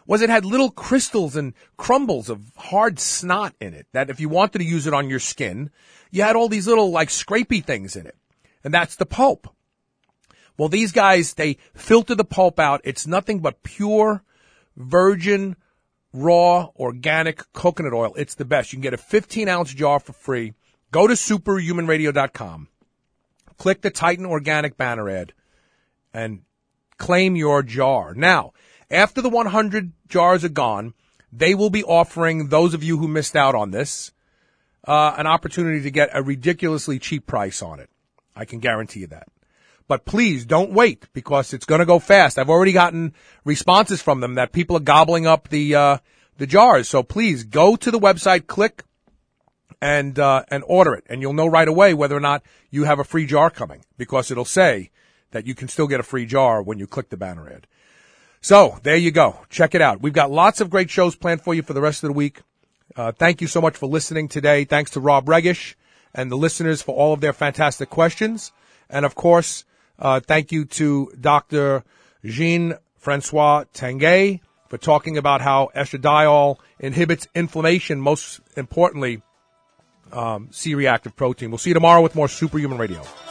was it had little crystals and crumbles of hard snot in it that if you wanted to use it on your skin, you had all these little like scrapey things in it. And that's the pulp. Well, these guys, they filter the pulp out. It's nothing but pure, virgin, raw, organic coconut oil. It's the best. You can get a 15-ounce jar for free. Go to superhumanradio.com. Click the Titan Organic banner ad and claim your jar. Now, after the 100 jars are gone, they will be offering those of you who missed out on this an opportunity to get a ridiculously cheap price on it. I can guarantee you that. But please don't wait because it's going to go fast. I've already gotten responses from them that people are gobbling up the jars. So please go to the website, click and order it, and you'll know right away whether or not you have a free jar coming because it'll say that you can still get a free jar when you click the banner ad. So there you go. Check it out. We've got lots of great shows planned for you for the rest of the week. Thank you so much for listening today. Thanks to Rob Regish and the listeners for all of their fantastic questions. And of course, thank you to Dr. Jean-Francois Tanguay for talking about how estradiol inhibits inflammation, most importantly, C-reactive protein. We'll see you tomorrow with more Superhuman Radio.